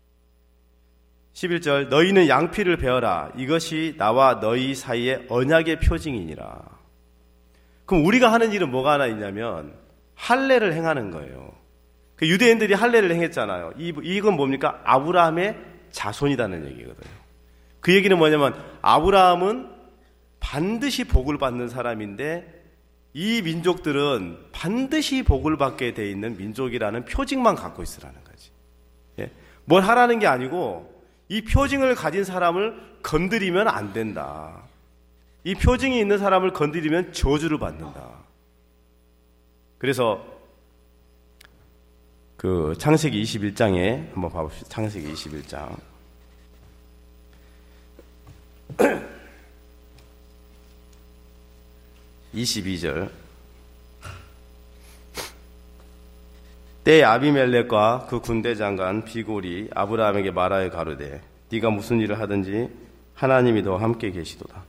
십일 절 너희는 양피를 베어라. 이것이 나와 너희 사이에 언약의 표징이니라. 그럼 우리가 하는 일은 뭐가 하나 있냐면 할례를 행하는 거예요. 그 유대인들이 할례를 행했잖아요. 이, 이건 뭡니까? 아브라함의 자손이라는 얘기거든요. 그 얘기는 뭐냐면 아브라함은 반드시 복을 받는 사람인데 이 민족들은 반드시 복을 받게 돼 있는 민족이라는 표징만 갖고 있으라는 거지. 예? 뭘 하라는 게 아니고 이 표징을 가진 사람을 건드리면 안 된다. 이 표징이 있는 사람을 건드리면 저주를 받는다. 그래서 그 창세기 이십일 장에 한번 봐봅시다. 창세기 이십일 장. 이십이 절. 때에 아비멜렉과 그 군대 장관 비골이 아브라함에게 말하여 가로되 네가 무슨 일을 하든지 하나님이 너와 함께 계시도다.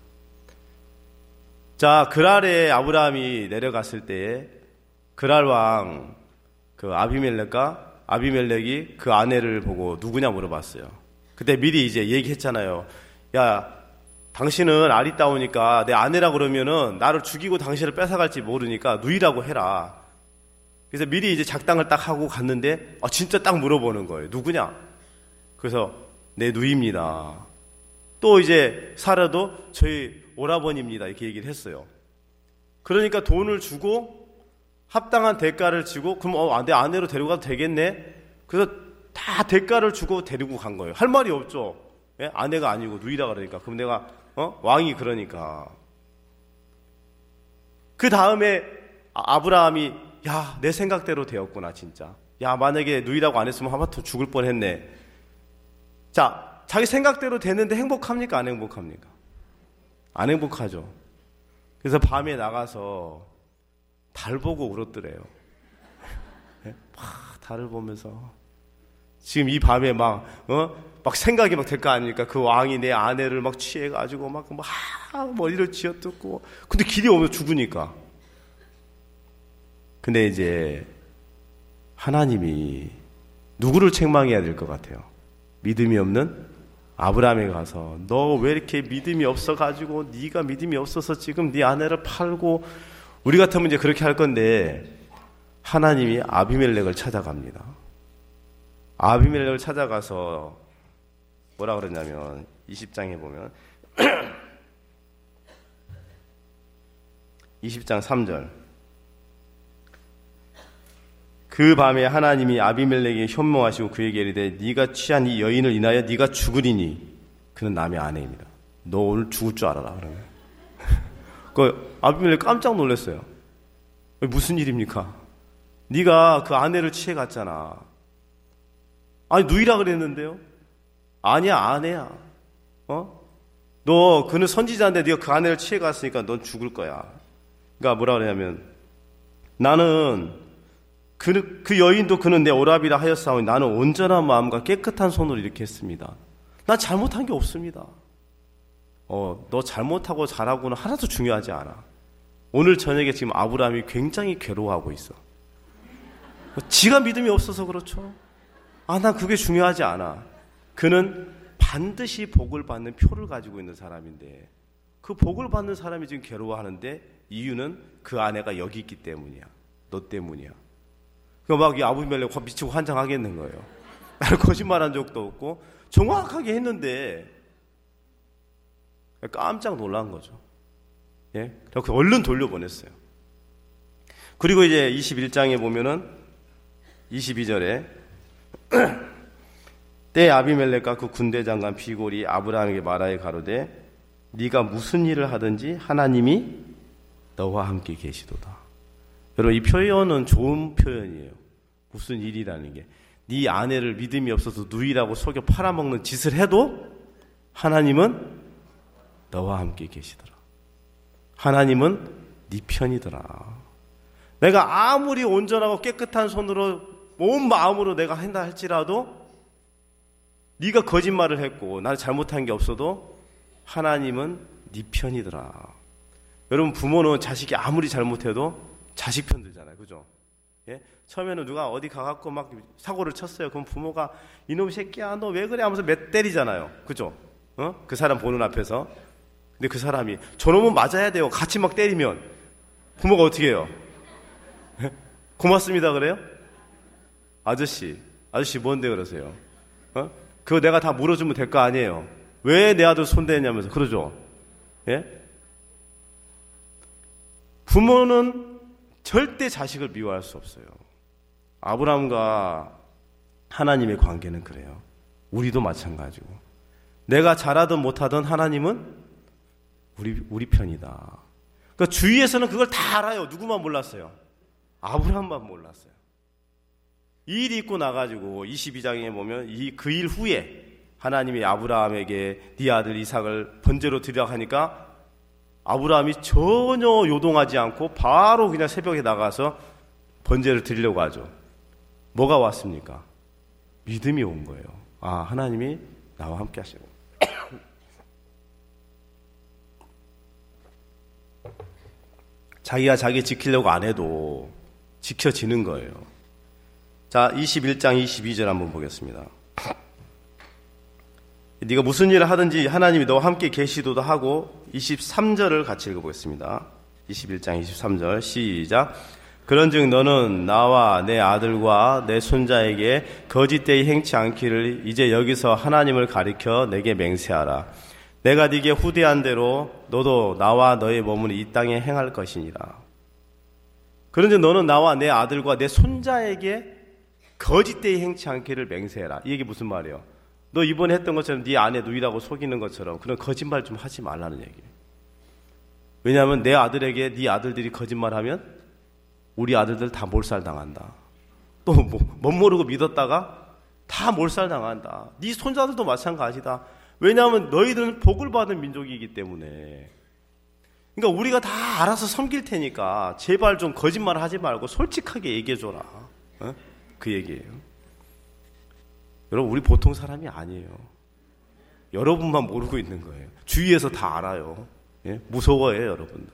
자, 그랄에 아브라함이 내려갔을 때에 그랄 왕 그 아비멜렉과 아비멜렉이 그 아내를 보고 누구냐 물어봤어요. 그때 미리 이제 얘기했잖아요. 야, 당신은 아리따우니까 내 아내라 그러면은 나를 죽이고 당신을 뺏어갈지 모르니까 누이라고 해라. 그래서 미리 이제 작당을 딱 하고 갔는데 아, 진짜 딱 물어보는 거예요. 누구냐? 그래서 내 누이입니다. 또 이제 살아도 저희 오라버니입니다. 이렇게 얘기를 했어요. 그러니까 돈을 주고 합당한 대가를 지고 그럼 어, 내 아내로 데려가도 되겠네. 그래서 다 대가를 주고 데리고 간 거예요. 할 말이 없죠. 예? 아내가 아니고 누이라 그러니까. 그럼 내가 어? 왕이 그러니까. 그 다음에 아브라함이 야, 내 생각대로 되었구나 진짜. 야, 만약에 누이라고 안 했으면 하마터 죽을 뻔했네. 자, 자기 생각대로 됐는데 행복합니까? 안 행복합니까? 안 행복하죠. 그래서 밤에 나가서 달 보고 울었더래요. 막 달을 보면서 지금 이 밤에 막 어? 막 생각이 막 될 거 아닙니까? 그 왕이 내 아내를 막 취해가지고 막, 막 머리를 쥐어뜯고 근데 길이 오면 죽으니까. 근데 이제 하나님이 누구를 책망해야 될 것 같아요? 믿음이 없는 아브라함에 가서 너 왜 이렇게 믿음이 없어가지고 네가 믿음이 없어서 지금 네 아내를 팔고 우리 같으면 이제 그렇게 할 건데 하나님이 아비멜렉을 찾아갑니다. 아비멜렉을 찾아가서 뭐라 그러냐면 이십 장에 보면 이십 장 삼 절 그 그 밤에 하나님이 아비멜렉에게 현몽하시고 그에게 이르되 네가 취한 이 여인을 인하여 네가 죽으리니 그는 남의 아내입니다. 너 오늘 죽을 줄 알아라. 그러면 그 아비멜렉 깜짝 놀랐어요. 무슨 일입니까? 네가 그 아내를 취해갔잖아. 아니 누이라 그랬는데요. 아니야 아내야. 어? 너 그는 선지자인데 네가 그 아내를 취해갔으니까 넌 죽을 거야. 그러니까 뭐라 그러냐면 나는 그, 그 여인도 그는 내 오라비라 하였사오니 나는 온전한 마음과 깨끗한 손으로 이렇게 했습니다. 나 잘못한 게 없습니다. 어, 너 잘못하고 잘하고는 하나도 중요하지 않아. 오늘 저녁에 지금 아브라함이 굉장히 괴로워하고 있어. 지가 믿음이 없어서 그렇죠. 아, 난 그게 중요하지 않아. 그는 반드시 복을 받는 표를 가지고 있는 사람인데 그 복을 받는 사람이 지금 괴로워하는데 이유는 그 아내가 여기 있기 때문이야. 너 때문이야. 그러니까 막 이 아비멜렉 미치고 환장하겠는 거예요. 나는 거짓말한 적도 없고 정확하게 했는데 깜짝 놀란 거죠. 예? 그래서 얼른 돌려보냈어요. 그리고 이제 이십일 장에 보면은 이십이 절에 때 아비멜렉과 그 군대 장관 비골이 아브라함에게 말하여 가로되 네가 무슨 일을 하든지 하나님이 너와 함께 계시도다. 여러분 이 표현은 좋은 표현이에요. 무슨 일이라는 게 네 아내를 믿음이 없어서 누이라고 속여 팔아먹는 짓을 해도 하나님은 너와 함께 계시더라. 하나님은 네 편이더라. 내가 아무리 온전하고 깨끗한 손으로 온 마음으로 내가 한다 할지라도 네가 거짓말을 했고 나는 잘못한 게 없어도 하나님은 네 편이더라. 여러분 부모는 자식이 아무리 잘못해도 자식 편 들잖아요. 그죠? 예? 처음에는 누가 어디 가갖고 막 사고를 쳤어요. 그럼 부모가 이놈 새끼야 너 왜 그래 하면서 몇 때리잖아요. 그죠? 어? 그 사람 보는 앞에서. 근데 그 사람이 저놈은 맞아야 돼요. 같이 막 때리면 부모가 어떻게 해요? 고맙습니다 그래요? 아저씨 아저씨 뭔데 그러세요? 어? 그거 내가 다 물어주면 될 거 아니에요. 왜 내 아들 손대냐면서 그러죠. 예? 부모는 절대 자식을 미워할 수 없어요. 아브라함과 하나님의 관계는 그래요. 우리도 마찬가지고 내가 잘하든 못하든 하나님은 우리, 우리 편이다. 그러니까 주위에서는 그걸 다 알아요. 누구만 몰랐어요? 아브라함만 몰랐어요. 이 일이 있고 나가지고 이십이 장에 보면 이 그 일 후에 하나님이 아브라함에게 네 아들 이삭을 번제로 드리라 하니까 아브라함이 전혀 요동하지 않고 바로 그냥 새벽에 나가서 번제를 드리려고 하죠. 뭐가 왔습니까? 믿음이 온 거예요. 아, 하나님이 나와 함께 하시고. 자기가 자기 지키려고 안 해도 지켜지는 거예요. 자, 이십일 장 이십이 절 한번 보겠습니다. 네가 무슨 일을 하든지 하나님이 너와 함께 계시도다 하고 이십삼 절을 같이 읽어보겠습니다. 이십일 장 이십삼 절 시작. 그런즉 너는 나와 내 아들과 내 손자에게 거짓되이 행치 않기를 이제 여기서 하나님을 가리켜 내게 맹세하라. 내가 네게 후대한 대로 너도 나와 너의 몸을 이 땅에 행할 것이니라. 그런즉 너는 나와 내 아들과 내 손자에게 거짓되이 행치 않기를 맹세해라. 이 얘기 무슨 말이에요? 너 이번에 했던 것처럼 네 아내 누이라고 속이는 것처럼 그런 거짓말 좀 하지 말라는 얘기예요. 왜냐하면 내 아들에게 네 아들들이 거짓말하면 우리 아들들 다 몰살당한다. 또 못 모르고 믿었다가 다 몰살당한다. 네 손자들도 마찬가지다. 왜냐하면 너희들은 복을 받은 민족이기 때문에. 그러니까 우리가 다 알아서 섬길 테니까 제발 좀 거짓말 하지 말고 솔직하게 얘기해줘라. 어? 그 얘기예요. 여러분 우리 보통 사람이 아니에요. 여러분만 모르고 있는 거예요. 주위에서 다 알아요. 예? 무서워해요 여러분들.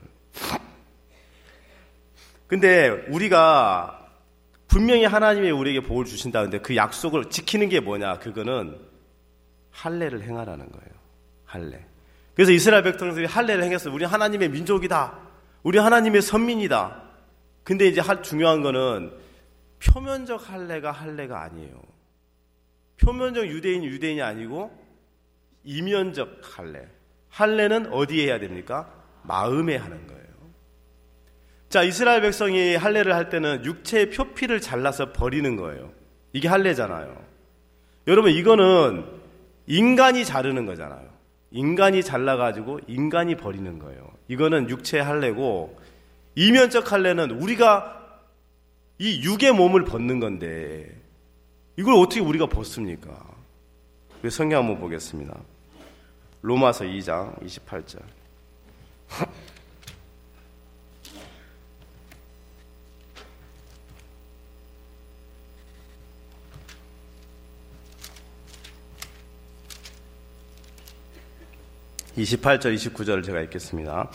근데 우리가 분명히 하나님이 우리에게 복을 주신다는데 그 약속을 지키는 게 뭐냐? 그거는 할례를 행하라는 거예요. 할례. 그래서 이스라엘 백성들이 할례를 행했어요. 우리 하나님의 민족이다. 우리 하나님의 선민이다. 근데 이제 할 중요한 거는 표면적 할례가 할례가 아니에요. 표면적 유대인이 유대인이 아니고 이면적 할례. 할례는 어디에 해야 됩니까? 마음에 하는 거예요. 자, 이스라엘 백성이 할례를 할 때는 육체의 표피를 잘라서 버리는 거예요. 이게 할례잖아요. 여러분, 이거는 인간이 자르는 거잖아요. 인간이 잘라가지고 인간이 버리는 거예요. 이거는 육체의 할례고, 이면적 할례는 우리가 이 육의 몸을 벗는 건데 이걸 어떻게 우리가 벗습니까? 성경 한번 보겠습니다. 로마서 이 장 이십팔 절. 이십팔 절 이십구 절을 제가 읽겠습니다.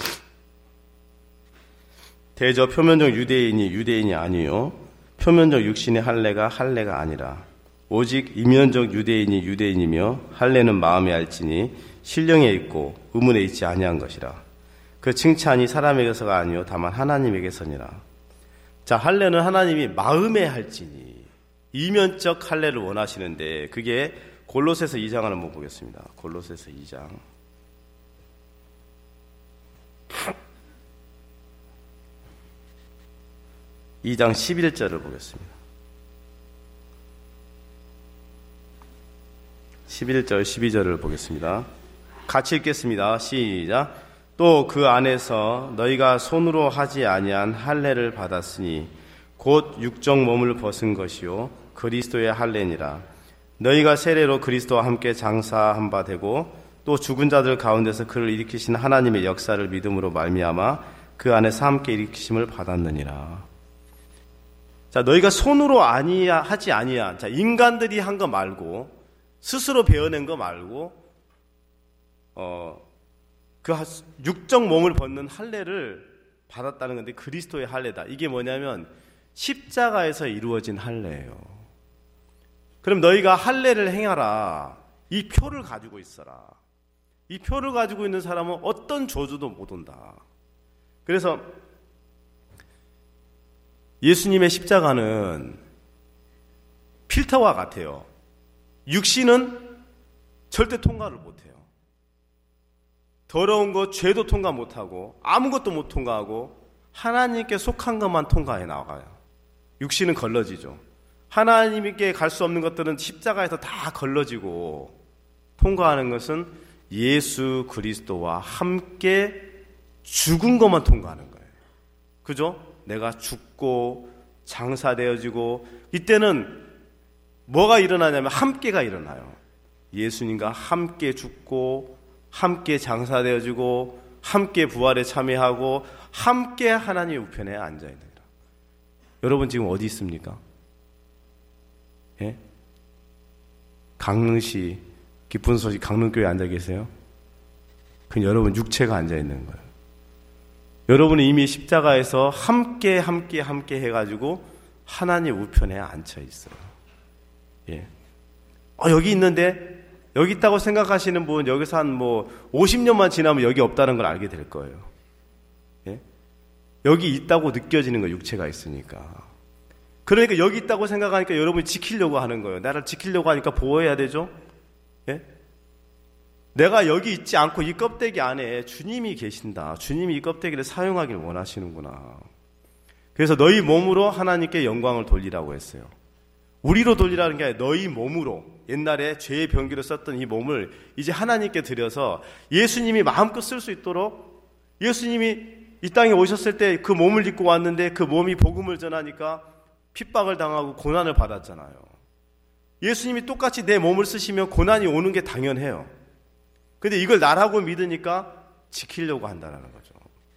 대저 표면적 유대인이 유대인이 아니요 표면적 육신의 할례가 할례가 아니라 오직 이면적 유대인이 유대인이며 할례는 마음에 알지니 신령에 있고 의문에 있지 아니한 것이라. 그 칭찬이 사람에게서가 아니요 다만 하나님에게서니라. 자, 할례는 하나님이 마음에 할지니 이면적 할례를 원하시는데 그게 골로새서 이 장을 한번 보겠습니다. 골로새서 이 장 이 장 십일 절을 보겠습니다. 십일 절 십이 절을 보겠습니다. 같이 읽겠습니다. 시작. 또 그 안에서 너희가 손으로 하지 아니한 할례를 받았으니 곧 육적 몸을 벗은 것이요 그리스도의 할례니라. 너희가 세례로 그리스도와 함께 장사한 바 되고 또 죽은 자들 가운데서 그를 일으키신 하나님의 역사를 믿음으로 말미암아 그 안에서 함께 일으키심을 받았느니라. 자, 너희가 손으로 아니야 하지 아니야. 자, 인간들이 한 거 말고 스스로 베어낸 거 말고 어, 그 육적 몸을 벗는 할례를 받았다는 건데 그리스도의 할례다. 이게 뭐냐면 십자가에서 이루어진 할례예요. 그럼 너희가 할례를 행하라. 이 표를 가지고 있어라. 이 표를 가지고 있는 사람은 어떤 저주도 못 온다. 그래서 예수님의 십자가는 필터와 같아요. 육신은 절대 통과를 못해요. 더러운 것, 죄도 통과 못하고 아무것도 못 통과하고 하나님께 속한 것만 통과해 나가요. 육신은 걸러지죠. 하나님께 갈 수 없는 것들은 십자가에서 다 걸러지고 통과하는 것은 예수 그리스도와 함께 죽은 것만 통과하는 거예요. 그죠? 내가 죽고 장사되어지고 이때는 뭐가 일어나냐면 함께가 일어나요. 예수님과 함께 죽고 함께 장사되어지고 함께 부활에 참여하고 함께 하나님의 우편에 앉아있느니라. 여러분 지금 어디 있습니까? 예? 강릉시 기쁜 소식 강릉교회에 앉아 계세요? 그건 여러분 육체가 앉아있는 거예요. 여러분은 이미 십자가에서 함께 함께 함께 해가지고 하나님 우편에 앉혀 있어요. 예. 어, 여기 있는데 여기 있다고 생각하시는 분 여기서 한 뭐 오십 년만 지나면 여기 없다는 걸 알게 될 거예요. 예? 여기 있다고 느껴지는 거예요. 육체가 있으니까. 그러니까 여기 있다고 생각하니까 여러분이 지키려고 하는 거예요. 나를 지키려고 하니까 보호해야 되죠. 예? 내가 여기 있지 않고 이 껍데기 안에 주님이 계신다. 주님이 이 껍데기를 사용하길 원하시는구나. 그래서 너희 몸으로 하나님께 영광을 돌리라고 했어요. 우리로 돌리라는 게 아니라 너희 몸으로, 옛날에 죄의 병기로 썼던 이 몸을 이제 하나님께 드려서 예수님이 마음껏 쓸 수 있도록, 예수님이 이 땅에 오셨을 때 그 몸을 입고 왔는데 그 몸이 복음을 전하니까 핍박을 당하고 고난을 받았잖아요. 예수님이 똑같이 내 몸을 쓰시면 고난이 오는 게 당연해요. 근데 이걸 나라고 믿으니까 지키려고 한다는 거죠.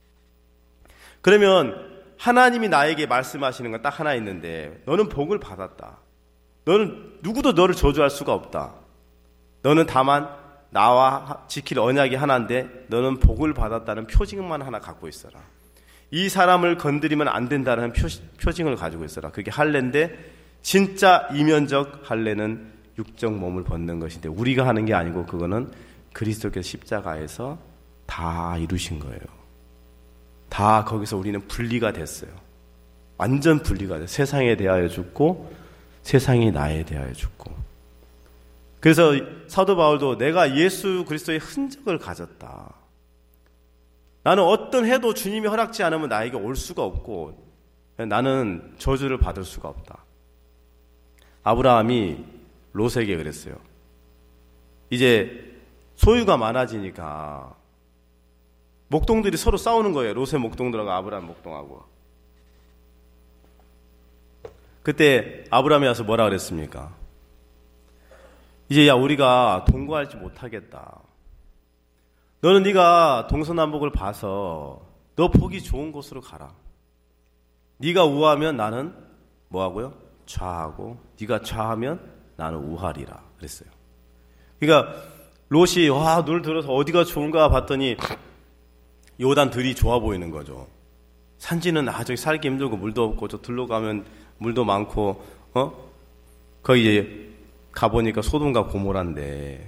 그러면 하나님이 나에게 말씀하시는 건 딱 하나 있는데, 너는 복을 받았다. 너는 누구도 너를 저주할 수가 없다. 너는 다만 나와 지킬 언약이 하나인데 너는 복을 받았다는 표징만 하나 갖고 있어라. 이 사람을 건드리면 안 된다는 표, 표징을 가지고 있어라. 그게 할례인데, 진짜 이면적 할례는 육적 몸을 벗는 것인데 우리가 하는 게 아니고 그거는 그리스도께서 십자가에서 다 이루신 거예요. 다 거기서 우리는 분리가 됐어요. 완전 분리가 돼요. 세상에 대하여 죽고 세상이 나에 대하여 죽고. 그래서 사도 바울도 내가 예수 그리스도의 흔적을 가졌다. 나는 어떤 해도 주님이 허락지 않으면 나에게 올 수가 없고 나는 저주를 받을 수가 없다. 아브라함이 롯에게 그랬어요. 이제 소유가 많아지니까 목동들이 서로 싸우는 거예요. 롯의 목동들하고 아브라함 목동하고. 그때 아브라함이 와서 뭐라 그랬습니까? 이제 야 우리가 동거하지 못하겠다. 너는 네가 동서남북을 봐서 너 보기 좋은 곳으로 가라. 네가 우하면 나는 뭐하고요? 좌하고 네가 좌하면 나는 우하리라 그랬어요. 그러니까 롯이 와 눈을 들어서 어디가 좋은가 봤더니 요단 들이 좋아 보이는 거죠. 산지는 아 저기 살기 힘들고 물도 없고 저 들로 가면 물도 많고 어 거기 이제 가보니까 소돔과 고모라인데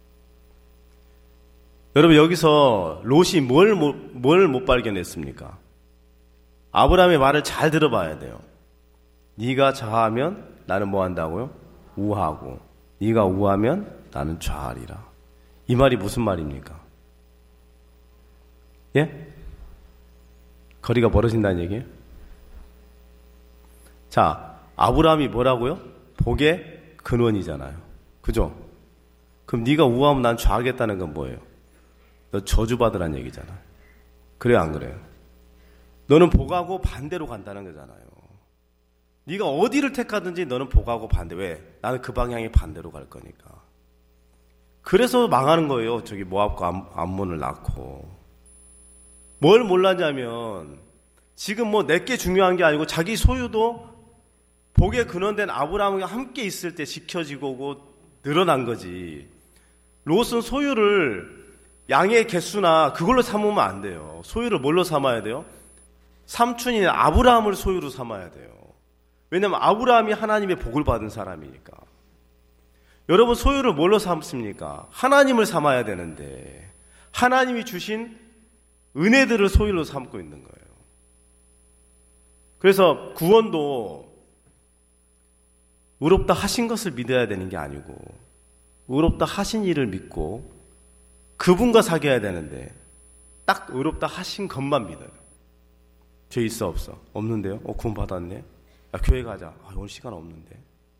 여러분 여기서 롯이 뭘, 뭘 못 발견했습니까? 아브라함의 말을 잘 들어봐야 돼요. 네가 좌하면 나는 뭐 한다고요? 우하고 네가 우하면 나는 좌하리라. 이 말이 무슨 말입니까? 예? 거리가 멀어진다는 얘기예요? 자, 아브라함이 뭐라고요? 복의 근원이잖아요. 그죠? 그럼 네가 우하면 난 좌하겠다는 건 뭐예요? 너 저주받으란 얘기잖아. 그래요, 안 그래요? 너는 복하고 반대로 간다는 거잖아요. 네가 어디를 택하든지 너는 복하고 반대. 왜? 나는 그 방향이 반대로 갈 거니까. 그래서 망하는 거예요. 저기 모압과 암몬을 낳고. 뭘 몰랐냐면 지금 뭐 내게 중요한 게 아니고 자기 소유도 복의 근원된 아브라함과 함께 있을 때 지켜지고 늘어난 거지. 롯은 소유를 양의 개수나 그걸로 삼으면 안 돼요. 소유를 뭘로 삼아야 돼요? 삼촌인 아브라함을 소유로 삼아야 돼요. 왜냐하면 아브라함이 하나님의 복을 받은 사람이니까. 여러분 소유를 뭘로 삼습니까? 하나님을 삼아야 되는데 하나님이 주신 은혜들을 소유로 삼고 있는 거예요. 그래서 구원도 의롭다 하신 것을 믿어야 되는 게 아니고 의롭다 하신 일을 믿고 그분과 사귀어야 되는데 딱 의롭다 하신 것만 믿어요. 죄 있어 없어? 없는데요? 어 구원 받았네? 야, 교회 가자. 아, 오늘 시간 없는데.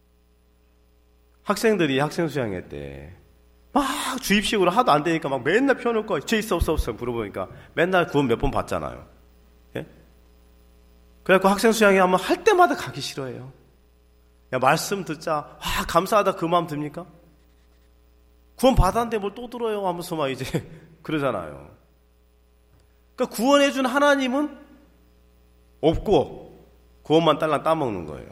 학생들이 학생 수양회 때 막 주입식으로 하도 안 되니까 막 맨날 펴놓고 죄 있어 없어 없어 물어보니까 맨날 구원 몇 번 받잖아요. 예? 그래갖고 학생 수양회 하면 할 때마다 가기 싫어해요. 야 말씀 듣자. 와 감사하다 그 마음 듭니까? 구원 받았는데 뭘 또 들어요 하면서 막 이제 그러잖아요. 그러니까 구원해준 하나님은 없고 구원만 딸랑 따먹는 거예요.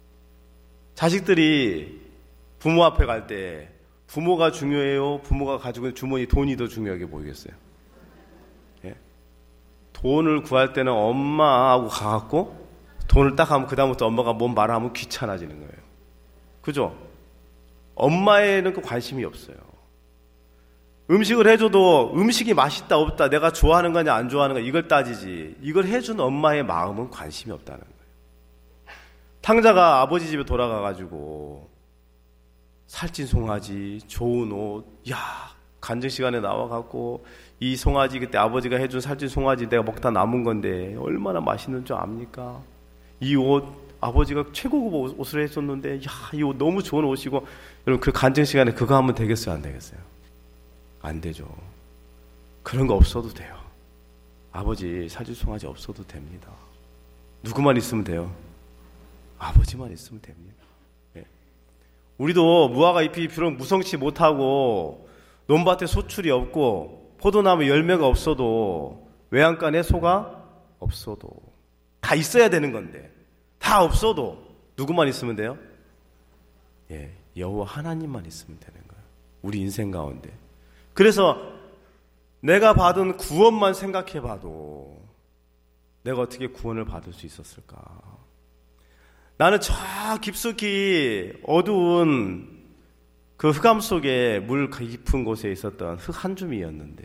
자식들이 부모 앞에 갈 때 부모가 중요해요? 부모가 가지고 있는 주머니 돈이 더 중요하게 보이겠어요? 예? 돈을 구할 때는 엄마하고 가갖고 돈을 딱 하면 그 다음부터 엄마가 뭔 말을 하면 귀찮아지는 거예요. 그죠? 엄마에는 그 관심이 없어요. 음식을 해줘도 음식이 맛있다 없다 내가 좋아하는 거냐 안 좋아하는 거냐 이걸 따지지 이걸 해준 엄마의 마음은 관심이 없다는 거예요. 탕자가 아버지 집에 돌아가가지고 살찐 송아지, 좋은 옷, 야 간증 시간에 나와갖고 이 송아지 그때 아버지가 해준 살찐 송아지 내가 먹다 남은 건데 얼마나 맛있는 줄 압니까? 이 옷 아버지가 최고급 옷을 해줬는데 야 이 옷 너무 좋은 옷이고 여러분 그 간증 시간에 그거 하면 되겠어요 안 되겠어요? 안 되죠. 그런 거 없어도 돼요. 아버지 살찐 송아지 없어도 됩니다. 누구만 있으면 돼요? 아버지만 있으면 됩니다. 네. 우리도 무화과 잎이 비록 무성치 못하고 논밭에 소출이 없고 포도나무 열매가 없어도 외양간에 소가 없어도 다 있어야 되는 건데 다 없어도 누구만 있으면 돼요? 예, 여호와 하나님만 있으면 되는 거예요. 우리 인생 가운데. 그래서 내가 받은 구원만 생각해봐도 내가 어떻게 구원을 받을 수 있었을까? 나는 저 깊숙이 어두운 그 흑암 속에 물 깊은 곳에 있었던 흙 한 줌이었는데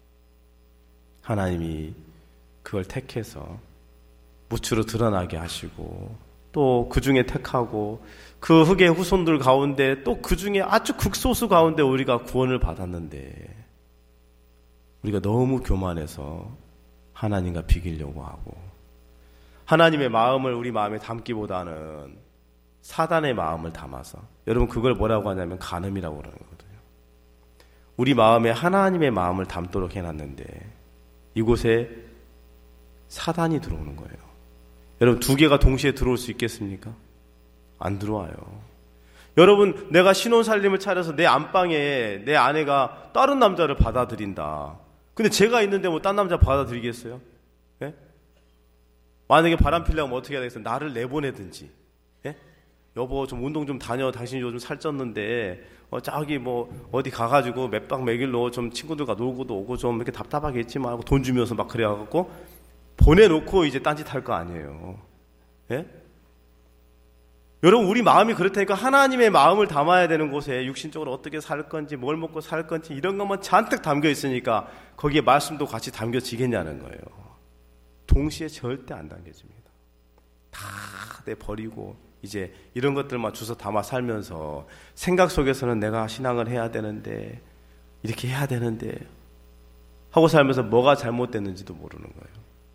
하나님이 그걸 택해서 무추로 드러나게 하시고 또 그 중에 택하고 그 흙의 후손들 가운데 또 그 중에 아주 극소수 가운데 우리가 구원을 받았는데 우리가 너무 교만해서 하나님과 비기려고 하고, 하나님의 마음을 우리 마음에 담기보다는 사단의 마음을 담아서, 여러분 그걸 뭐라고 하냐면 간음이라고 그러는 거거든요. 우리 마음에 하나님의 마음을 담도록 해놨는데 이곳에 사단이 들어오는 거예요. 여러분 두 개가 동시에 들어올 수 있겠습니까? 안 들어와요. 여러분 내가 신혼살림을 차려서 내 안방에 내 아내가 다른 남자를 받아들인다. 근데 제가 있는데 뭐 딴 남자 받아들이겠어요? 예? 만약에 바람 피려면 어떻게 해야 되겠어요? 나를 내보내든지, 예? 여보 좀 운동 좀 다녀. 당신이 요즘 살쪘는데 어, 저기 뭐 어디 가가지고 몇 박 며칠로 좀 친구들과 놀고도 오고 좀 이렇게 답답하게 있지 말고 돈 주면서 막 그래갖고 보내놓고 이제 딴짓 할 거 아니에요. 예? 여러분 우리 마음이 그렇다니까 하나님의 마음을 담아야 되는 곳에 육신적으로 어떻게 살 건지 뭘 먹고 살 건지 이런 것만 잔뜩 담겨 있으니까 거기에 말씀도 같이 담겨지겠냐는 거예요. 동시에 절대 안 담겨집니다. 다 내버리고 이제 이런 것들만 주워 담아 살면서 생각 속에서는 내가 신앙을 해야 되는데 이렇게 해야 되는데 하고 살면서 뭐가 잘못됐는지도 모르는 거예요.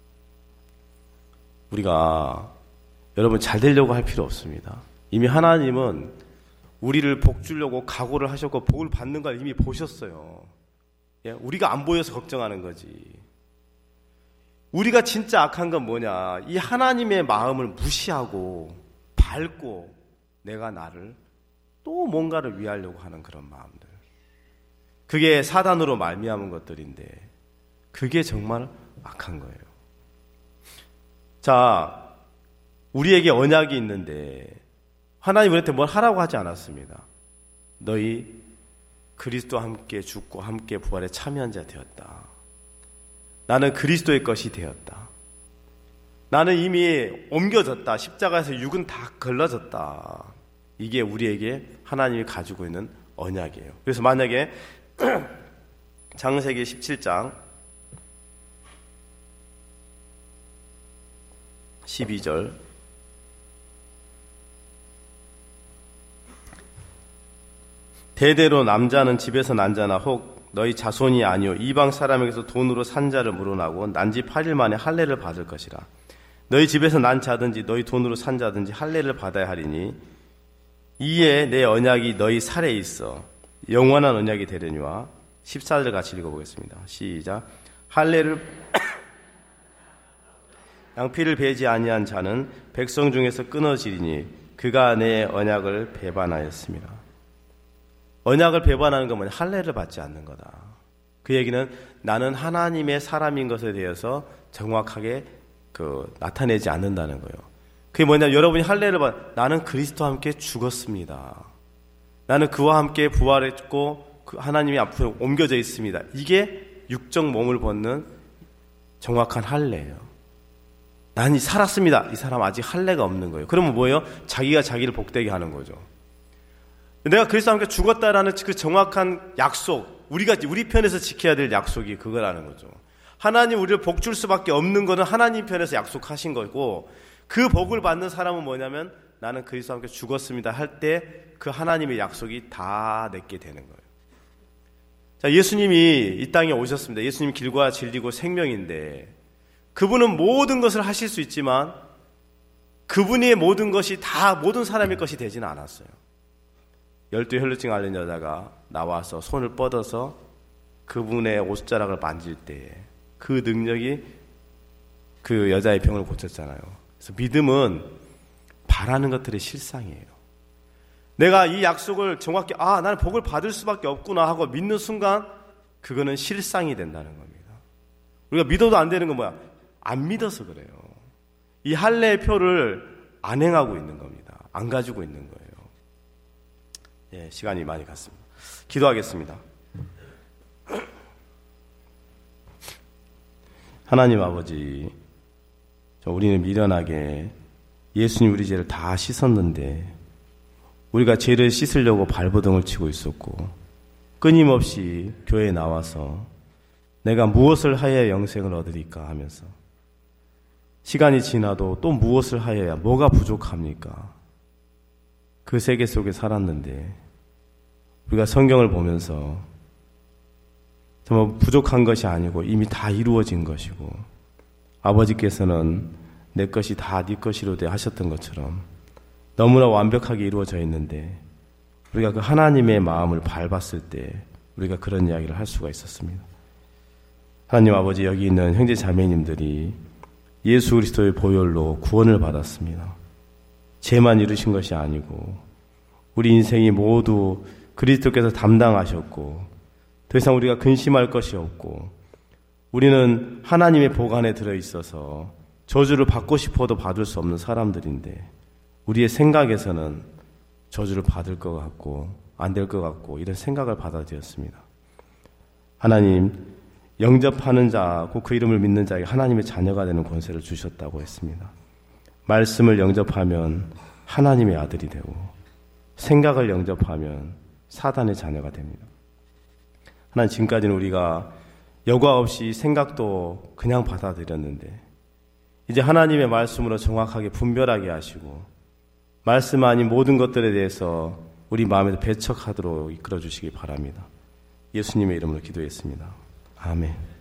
우리가 여러분 잘 되려고 할 필요 없습니다. 이미 하나님은 우리를 복 주려고 각오를 하셨고 복을 받는 걸 이미 보셨어요. 예? 우리가 안 보여서 걱정하는 거지. 우리가 진짜 악한 건 뭐냐, 이 하나님의 마음을 무시하고 밟고 내가 나를 또 뭔가를 위하려고 하는 그런 마음들, 그게 사단으로 말미암은 것들인데 그게 정말 악한 거예요. 자, 우리에게 언약이 있는데 하나님 우리한테 뭘 하라고 하지 않았습니다. 너희 그리스도와 함께 죽고 함께 부활에 참여한 자 되었다. 나는 그리스도의 것이 되었다. 나는 이미 옮겨졌다. 십자가에서 육은 다 걸러졌다. 이게 우리에게 하나님이 가지고 있는 언약이에요. 그래서 만약에 창세기 십칠 장 십이 절 대대로 남자는 집에서 난 자나 혹 너희 자손이 아니오 이방 사람에게서 돈으로 산 자를 물어나고 난지 팔 일 만에 할례를 받을 것이라. 너희 집에서 난 자든지 너희 돈으로 산 자든지 할례를 받아야 하리니 이에 내 언약이 너희 살에 있어 영원한 언약이 되려니와. 십사 절 같이 읽어보겠습니다. 시작. 할례를 양피를 베지 아니한 자는 백성 중에서 끊어지리니 그가 내 언약을 배반하였습니다. 언약을 배반하는 건 뭐냐? 할례를 받지 않는 거다. 그 얘기는 나는 하나님의 사람인 것에 대해서 정확하게 그 나타내지 않는다는 거예요. 그게 뭐냐? 여러분이 할례를 받, 나는 그리스도와 함께 죽었습니다. 나는 그와 함께 부활했고 그 하나님이 앞으로 옮겨져 있습니다. 이게 육적 몸을 벗는 정확한 할례예요. 난 살았습니다. 이 사람 아직 할례가 없는 거예요. 그러면 뭐예요? 자기가 자기를 복되게 하는 거죠. 내가 그리스도와 함께 죽었다라는 그 정확한 약속, 우리가 우리 편에서 지켜야 될 약속이 그거라는 거죠. 하나님 우리를 복 줄 수밖에 없는 거는 하나님 편에서 약속하신 거고, 그 복을 받는 사람은 뭐냐면 나는 그리스도와 함께 죽었습니다 할 때 그 하나님의 약속이 다 내게 되는 거예요. 자, 예수님이 이 땅에 오셨습니다. 예수님이 길과 진리고 생명인데 그분은 모든 것을 하실 수 있지만 그분의 모든 것이 다 모든 사람의 것이 되지는 않았어요. 열두 혈루증 앓는 여자가 나와서 손을 뻗어서 그분의 옷자락을 만질 때 그 능력이 그 여자의 병을 고쳤잖아요. 그래서 믿음은 바라는 것들의 실상이에요. 내가 이 약속을 정확히 아 나는 복을 받을 수밖에 없구나 하고 믿는 순간 그거는 실상이 된다는 겁니다. 우리가 믿어도 안 되는 건 뭐야? 안 믿어서 그래요. 이 할례의 표를 안 행하고 있는 겁니다. 안 가지고 있는 거예요. 예, 시간이 많이 갔습니다. 기도하겠습니다. 하나님 아버지, 우리는 미련하게 예수님 우리 죄를 다 씻었는데 우리가 죄를 씻으려고 발버둥을 치고 있었고 끊임없이 교회에 나와서 내가 무엇을 하여야 영생을 얻으리까 하면서 시간이 지나도 또 무엇을 하여야 뭐가 부족합니까? 그 세계 속에 살았는데 우리가 성경을 보면서 정말 부족한 것이 아니고 이미 다 이루어진 것이고 아버지께서는 내 것이 다 네 것이로되 하셨던 것처럼 너무나 완벽하게 이루어져 있는데 우리가 그 하나님의 마음을 밟았을 때 우리가 그런 이야기를 할 수가 있었습니다. 하나님 아버지, 여기 있는 형제 자매님들이 예수 그리스도의 보혈로 구원을 받았습니다. 죄만 이루신 것이 아니고 우리 인생이 모두 그리스도께서 담당하셨고 더 이상 우리가 근심할 것이 없고 우리는 하나님의 복 안에 들어있어서 저주를 받고 싶어도 받을 수 없는 사람들인데 우리의 생각에서는 저주를 받을 것 같고 안 될 것 같고 이런 생각을 받아들였습니다. 하나님, 영접하는 자고 그 이름을 믿는 자에게 하나님의 자녀가 되는 권세를 주셨다고 했습니다. 말씀을 영접하면 하나님의 아들이 되고 생각을 영접하면 사단의 자녀가 됩니다. 하나님, 지금까지는 우리가 여과 없이 생각도 그냥 받아들였는데 이제 하나님의 말씀으로 정확하게 분별하게 하시고 말씀 아닌 모든 것들에 대해서 우리 마음에서 배척하도록 이끌어 주시기 바랍니다. 예수님의 이름으로 기도했습니다. 아멘.